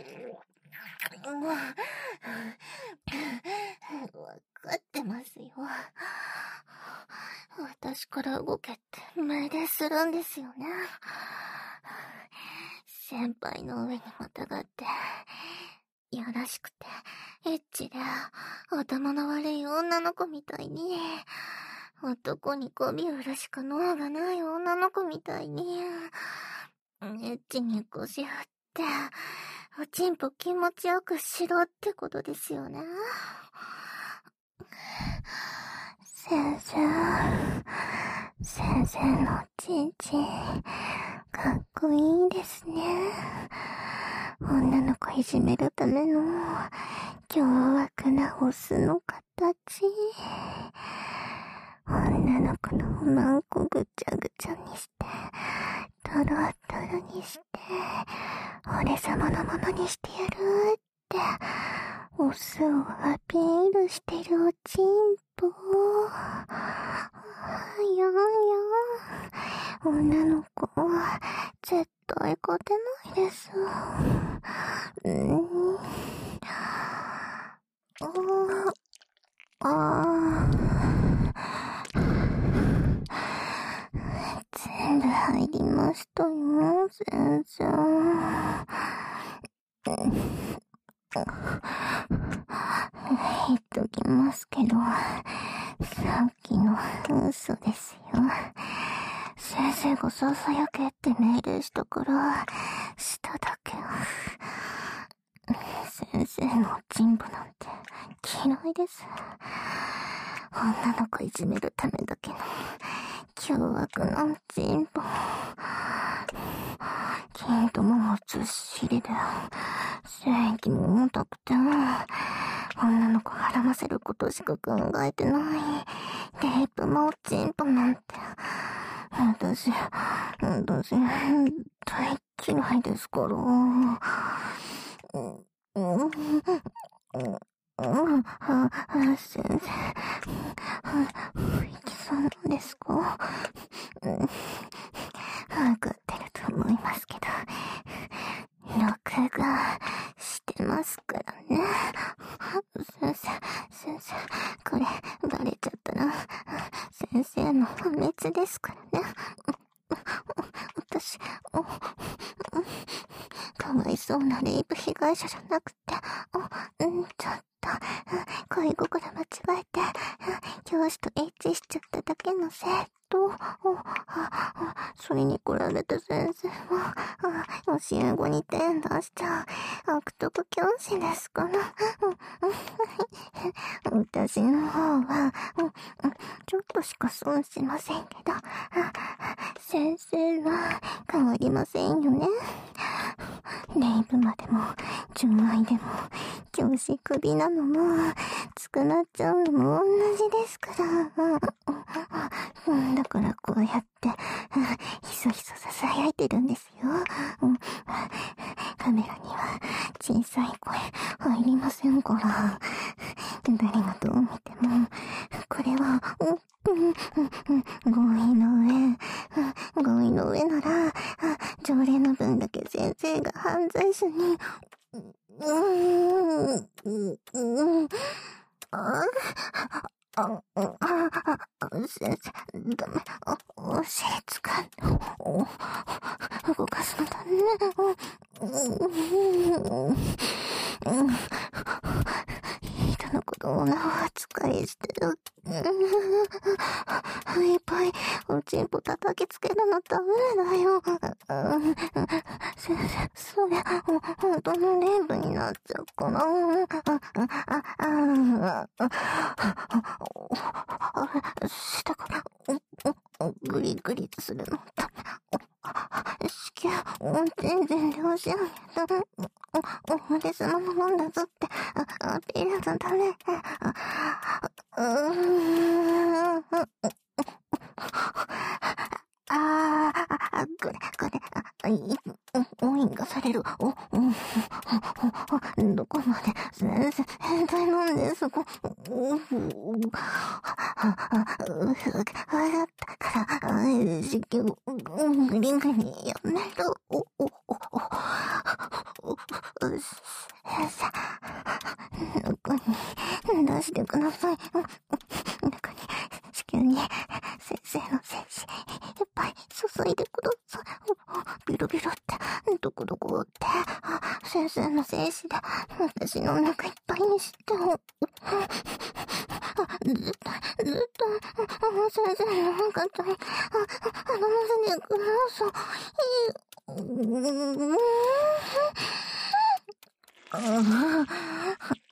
S1: わかってますよ。私から動けって命令するんですよね。先輩の上にまたがって、やらしくて、エッチで、頭の悪い女の子みたいに、男に媚び売るしか脳がない女の子みたいに、エッチに腰振って、おちんぽ気持ちよくしろってことですよね。 先生のちんちん、かっこいいですね。女の子いじめるための凶悪なオスの形。女の子のおまんこぐちゃぐちゃにして、トロトロにして、俺様のものにしてやるって、オスをアピールしてるおちんぽ。やんやん。女の子は絶対勝てないです。全部入りましたよ、先生。言っときますけど、さっきの嘘ですよ。先生がささやけって命令したから、しただけ。先生のチンポなんて嫌いです。女の子いじめるためだけの凶悪なチンポ。金玉もずっしりで、正義も重たくて、女の子はらませることしか考えてない。レイプもチンポなんて。私、大嫌いですから。先生、不意気さんなんですか？わかってると思いますけど、録画してますからね。先生、これバレちゃったら、先生の破滅ですからね。私、かわいそうなレイプ被害者じゃなくて、ちょっと、恋心間違えて、教師とエッチしちゃっただけの生徒。それに比べて先生は、教え子に手出しちゃう悪徳教師ですから。私の方は、ちょっとしか損しませんけど、先生は変わりませんよね。レイプまでも、純愛でも、教師クビなのも、捕まっちゃうのも同じですから。だからこうやって、ひそひそ囁いてるんですよ。カメラには小さい声入りませんから。誰がどう見ても、これは、合意の上なら、条例の分だけ先生が犯罪者に、先生、ダメ。お尻使う。動かすのだね。人のことをな扱いしてる。いっぱいおちんぽ叩きつけるのダメだよ。先生、そりゃ、本当のレイプになっちゃうかな。下からグリグリするのダメ。子宮、全然両親やだ。俺様のもんだぞってアピールのダメ。これ、応援がされる。どこまで、先生、変態なんです。だから、子宮、グリグリやめろ。先生、中に出してください。中に、子宮に先生の精子、いっぱい注いでください。ビロビロって、どこどこって、先生の精子で私のお腹いっぱいにして、ずっと、先生の赤ちゃん、飲ませてください。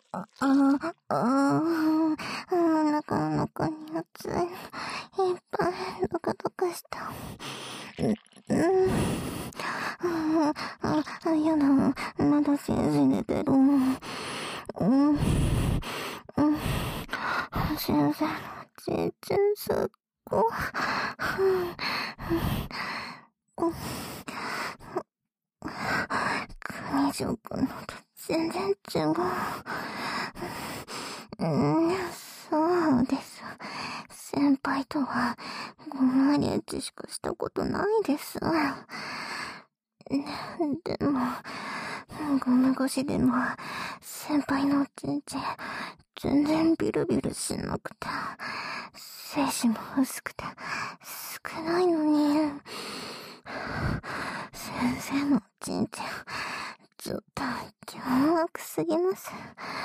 S1: 中の中に熱い。いっぱいドカドカした。やだ、まだ先生寝てる。先生のちんちんすっご。国城くんのと全然違う。そうです。先輩とはごまりエッチしかしたことないです。でも、ごま越しでも、先輩のおちんちん、全然ビルビルしなくて、精子も薄くて、少ないのに、先生のおちんちん、ちょっと凶悪すぎます。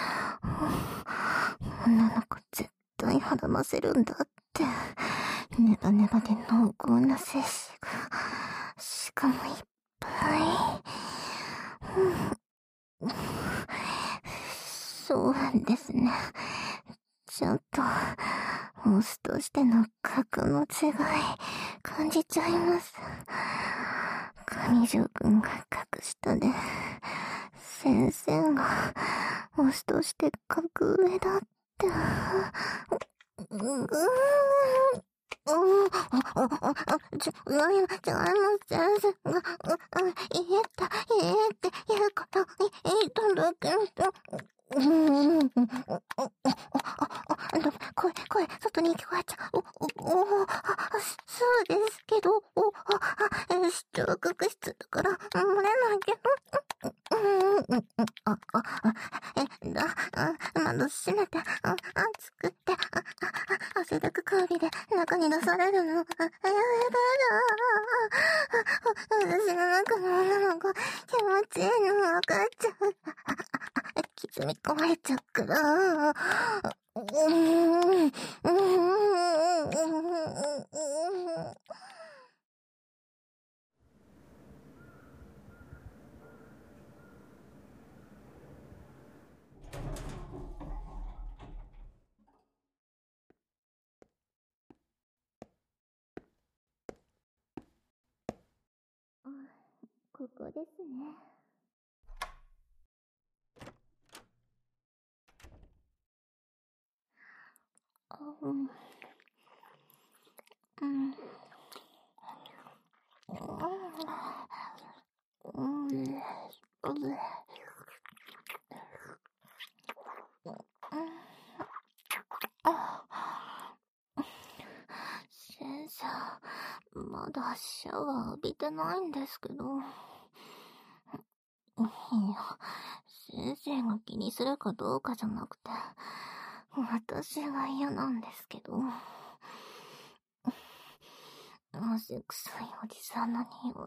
S1: 女の子絶対はらませるんだって。ネバネバで濃厚な精子が、しかもいっぱい。そうですね。ちょっと、オスとしての格の違い、感じちゃいます。上条くんが格下で、先生が、オスとして格上だって。違います、先生が、言えって言うから言っただけど。声、外に聞こえちゃう。そうですけど、出力室だから、漏れないけど。窓閉めて、暑くて、汗だく氷で中に出されるの。やだ。私の中の女の子、気持ちいいの分かっちゃう。包み込まれちゃうから。ここですね。先生、まだシャワー浴びてないんですけど。いや、先生が気にするかどうかじゃなくて、私が嫌なんですけど。汗臭いおじさんの匂い。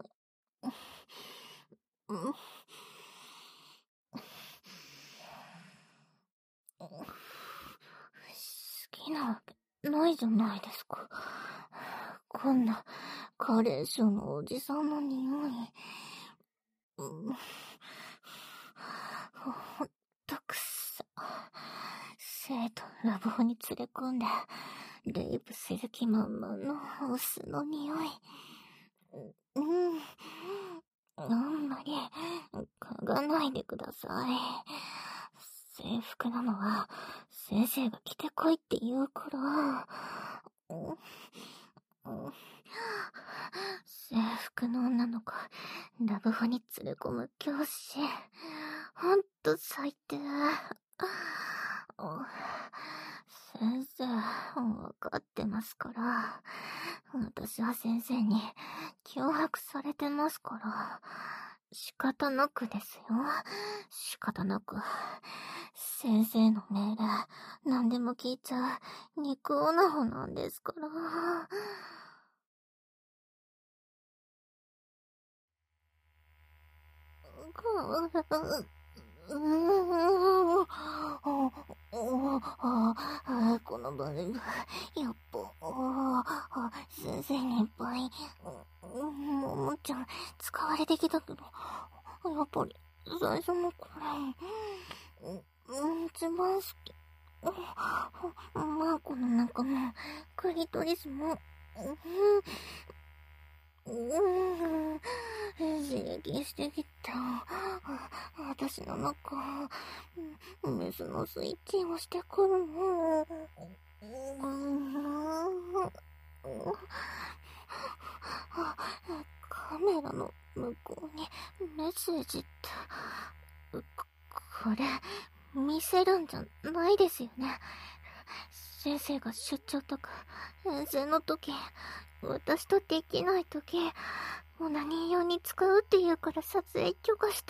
S1: 好きなわけないじゃないですか。こんな加齢臭のおじさんの匂い。ほんとくさ。生徒ラブホに連れ込んで、レイプする気満々のオスの匂い。あんまり、嗅がないでください。制服なのは、先生が着てこいって言うから。制服の女の子、ラブホに連れ込む教師。ほんと最低。先生、わかってますから。私は先生に脅迫されてますから。仕方なくですよ。仕方なく。先生の命令、何でも聞いちゃう肉女子なんですから。このバルブ、やっぱ、先生にいっぱい、ももちゃん使われてきたけど、やっぱり、最初のこれ、 一番好き。マーコの中も、クリトリスも、刺激してきた。私の中、メスのスイッチをしてくるの。カメラの向こうにメッセージって、これ、見せるんじゃないですよね。先生が出張とか、遠征の時、私とできない時、オナニー用に使うって言うから撮影許可して。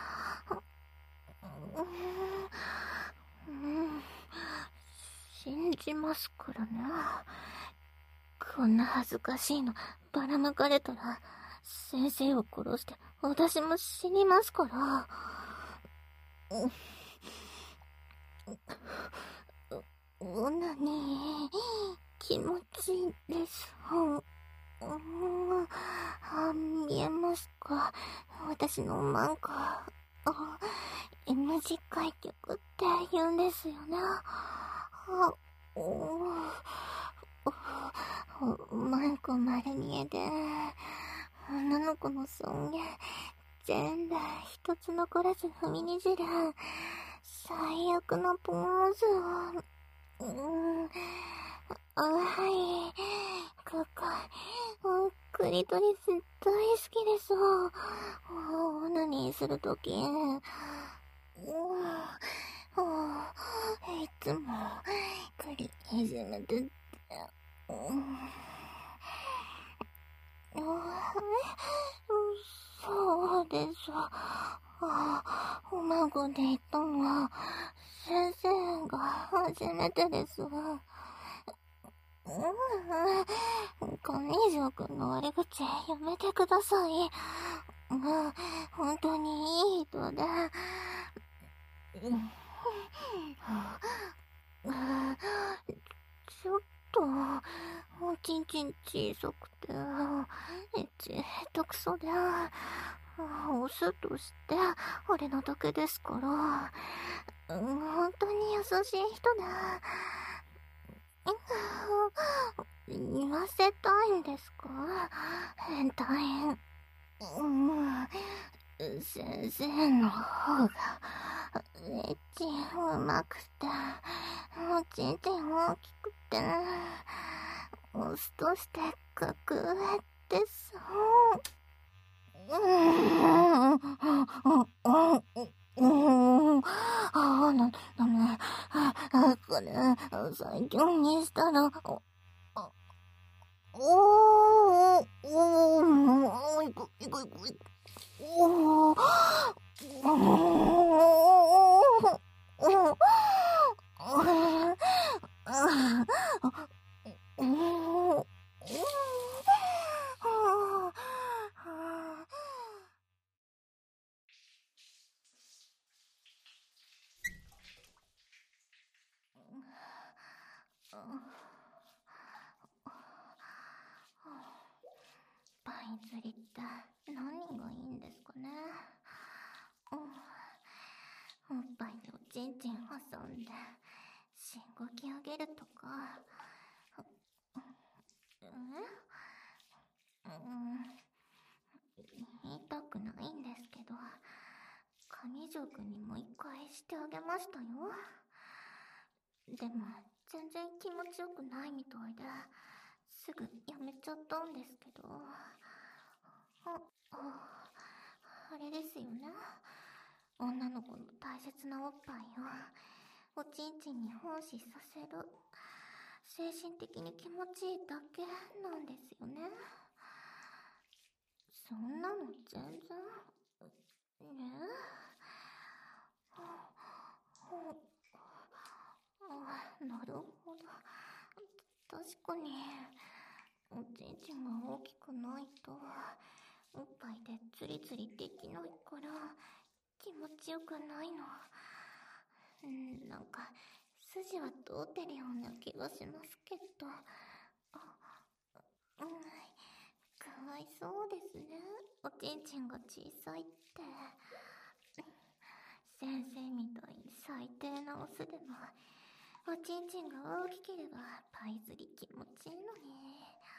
S1: 信じますからね。こんな恥ずかしいのばらまかれたら、先生を殺して私も死にますから。オナニー、気持ちいいです。見えますか？私の漫画。M 字開脚って言うんですよね。マイク丸見えで、女の子の尊厳、全部一つ残らず踏みにじる、最悪なポーズを、はい、クリトリス大好きです。オナニーするとき、いつも、クリいじめてて、そうです。お孫で言ったのは、先生が初めてです。上条くんの悪口やめてください。本当にいい人で。ちょっと、おちんちん小さくて、エッチ下手くそで、押すとして、あれなだけですから、本当に優しい人で、言わせたいんですか？変態。先生の方が、エッチうまくて、おちんちん大きくて、オスとして格上です。ダメ。これ、最強にしたら、いく。パイ釣りって何がいいんですかね。おっぱいにおちんちん挟んでしごき上げるとか。言いたくないんですけど、上条くんにも一回してあげましたよ。でも全然気持ちよくないみたいで、すぐやめちゃったんですけど。あれですよね。女の子の大切なおっぱいをおちんちんに奉仕させる。精神的に気持ちいいだけなんですよね。そんなの全然。なるほど。確かに、おちんちんが大きくないと、おっぱいでツリツリできないから気持ちよくないの。なんか筋は通ってるような気がしますけど。かわいそうですね。おちんちんが小さいって。 先生みたいに最低なオスでも、おちんちんが大きければパイ釣り気持ちいいのに。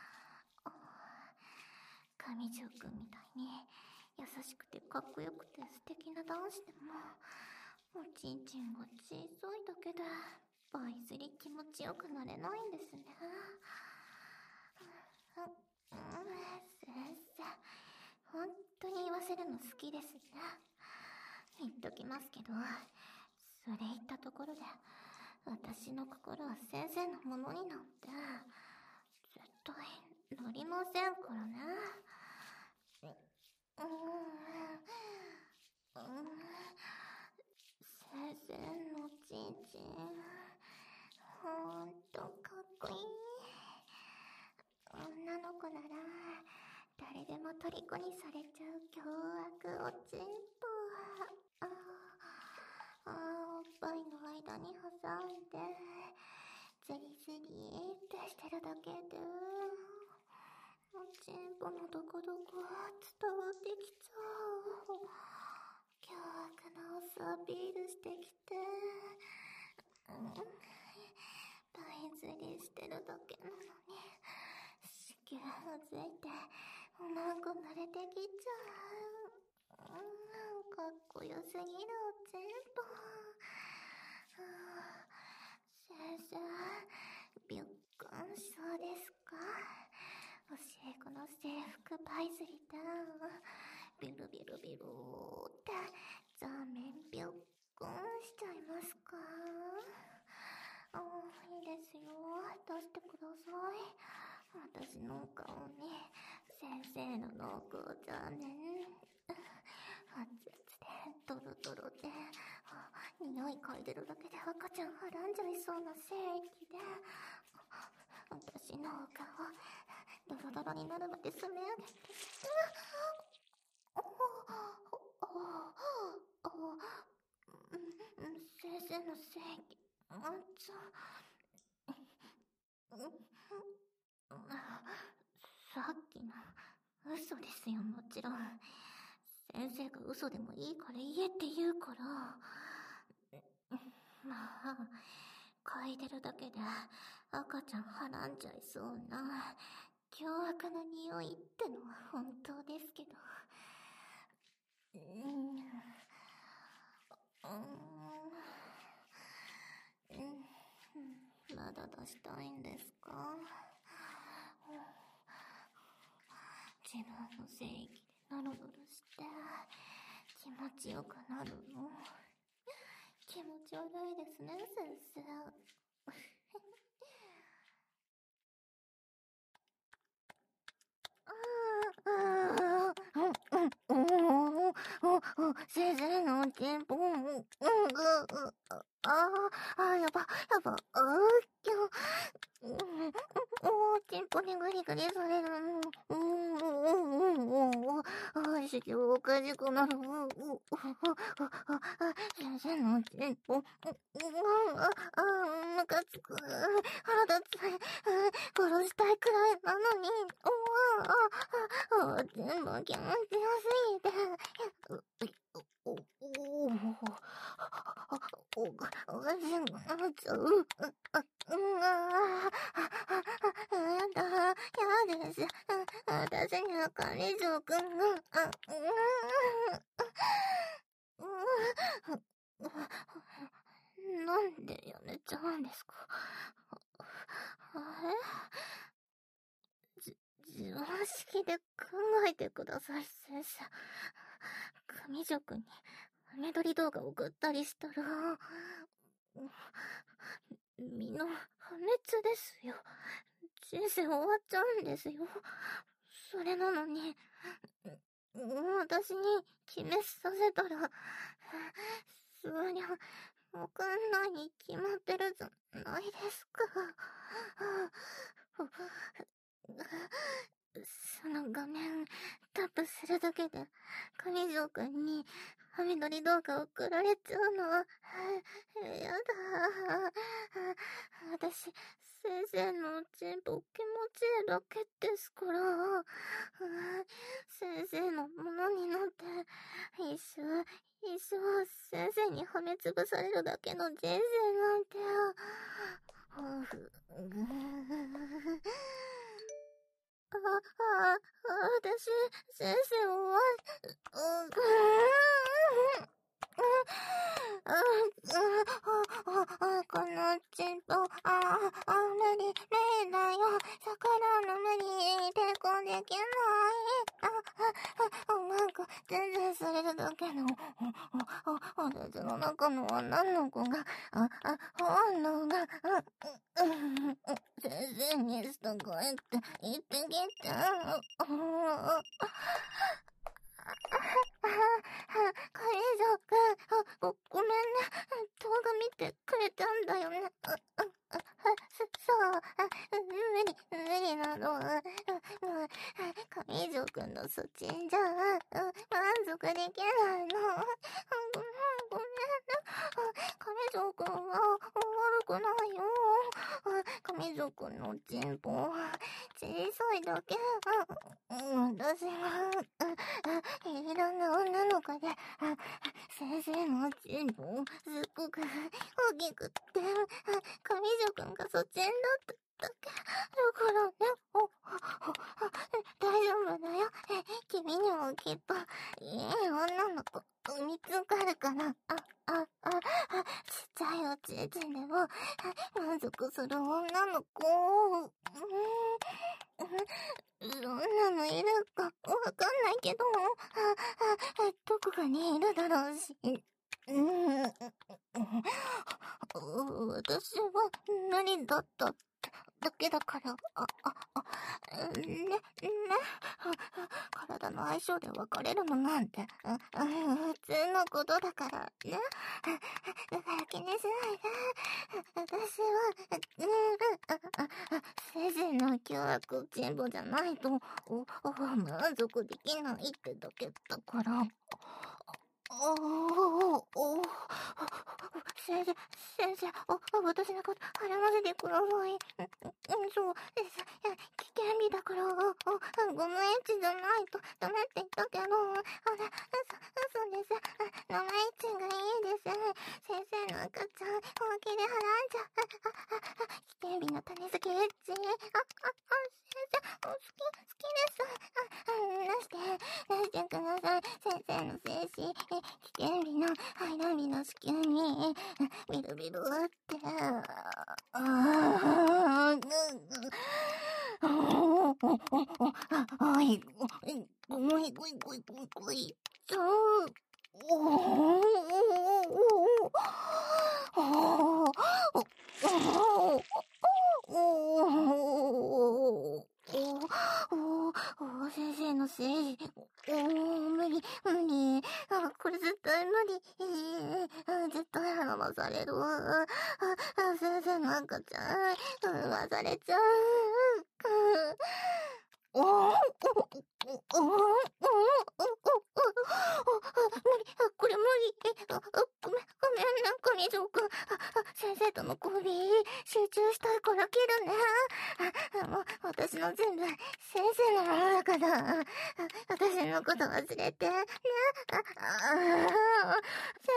S1: 上条くんみたいに優しくてかっこよくて素敵な男子でも、おちんちんが小さいだけでパイ釣り気持ちよくなれないんですね。先生、本当に言わせるの好きですね。言っときますけど、それ言ったところで私の心は先生のものになんて絶対なりませんからね。先生のちんちん、ほんとかっこいい。女の子なら誰でも虜にされちゃう凶悪おちんぽ。おっぱいの間に挟んでズリズリってしてるだけでおちんぽのどこどこ伝わってきちゃう。凶悪なオスアピールしてきて、パイ釣りしてるだけなのに子宮がついておまんこ慣れてきちゃう。かっこよすぎるおちんぽ。先生、びっくんしそうですか？教え子の制服パイ釣りだ。ビルビルビルって座面びっくんしちゃいますか？いいですよ。出してください。私の顔に先生の濃厚座面。熱々でドロドロで、匂い嗅いでるだけで赤ちゃんはらんじゃいそうな精液で、私のお顔ドロドロになるまで詰め上げて、先生の精液さっきの嘘ですよ。もちろん先生が嘘でもいいから言えって言うから。まあ、嗅いでるだけで赤ちゃんはらんじゃいそうな凶悪な匂いってのは本当ですけど。まだ出したいんですか？自分の精液でノロノロして気持ちよくなるの。気持ち悪いですね、先生。先生のおちんぽ、やば、おちんぽにグリグリされる。子宮おかしくなる。先生のおちんぽ、ムカつく。腹立つ。殺したいくらいなのに。全部気持ちよすぎて。おかしくなっちゃう。やだ、やです。私には管理長くんが、なんでやめちゃうんですか？自分式で考えてください、先生。上条くんにメドリ動画送ったりしたら、みんな破滅ですよ。人生終わっちゃうんですよ。それなのに、私に決めさせたら、そりゃ、わかんないに決まってるじゃないですか。 その画面、タップするだけで、上条くんに、ハメ撮り動画送られちゃうの。やだ。私、先生のチンポ気持ちいいだけですから。先生のものになって、一生先生にはめつぶされるだけの人生なんて。私、先生は、このチンポ、無理だよ。魚の無理、抵抗できない。なんか、全然されるだけの、私の中の女の子が、本能が、先生に従えって言ってきて、カレージョーくん、ごめんね。動画見てくれたんだよね。そう、無理なの。カレージョーくんのそっちんじゃ、満足できないの。ごめんね。カレージョーくんは悪くないよ。カレージョーくんのチンポ、小さいだけ。私が、いろんな女の子で、先生のチンポ、すっごく大きくって、上条くんがそっちんだっただけ。だからね、大丈夫だよ。君にもきっと、いい女の子、見つかるから。ちっちゃいおちいちでも、満足する女の子。どんなのいるかわかんないけど、どこかにいるだろうし。私は無理だっただけだから、ね、体の相性で別れるのなんて、普通のことだからね。だから気にしないで。私は、先生の凶悪チンポじゃないと、満足できないってだけだから。先生、私のこと払わせてください。そうです。危険日だから、ご無エチじゃないとダメって言ったけど、そうです。生エチがいいです。先生の赤ちゃん、本気で払んじゃ。危険日の種付けエッチ。先生、好きです。出してください。先生の精子、危険日の排卵日の子宮に、ビルビルって、ごい、先生のせい。無理。これ絶対無理。絶対払わされる。先生の赤ちゃん、産まされちゃう。無理、これ無理。ごめんな、上条くん。先生との交尾、集中したいから切るね。もう、私の全部、先生のものだから、私のこと忘れて、ね。先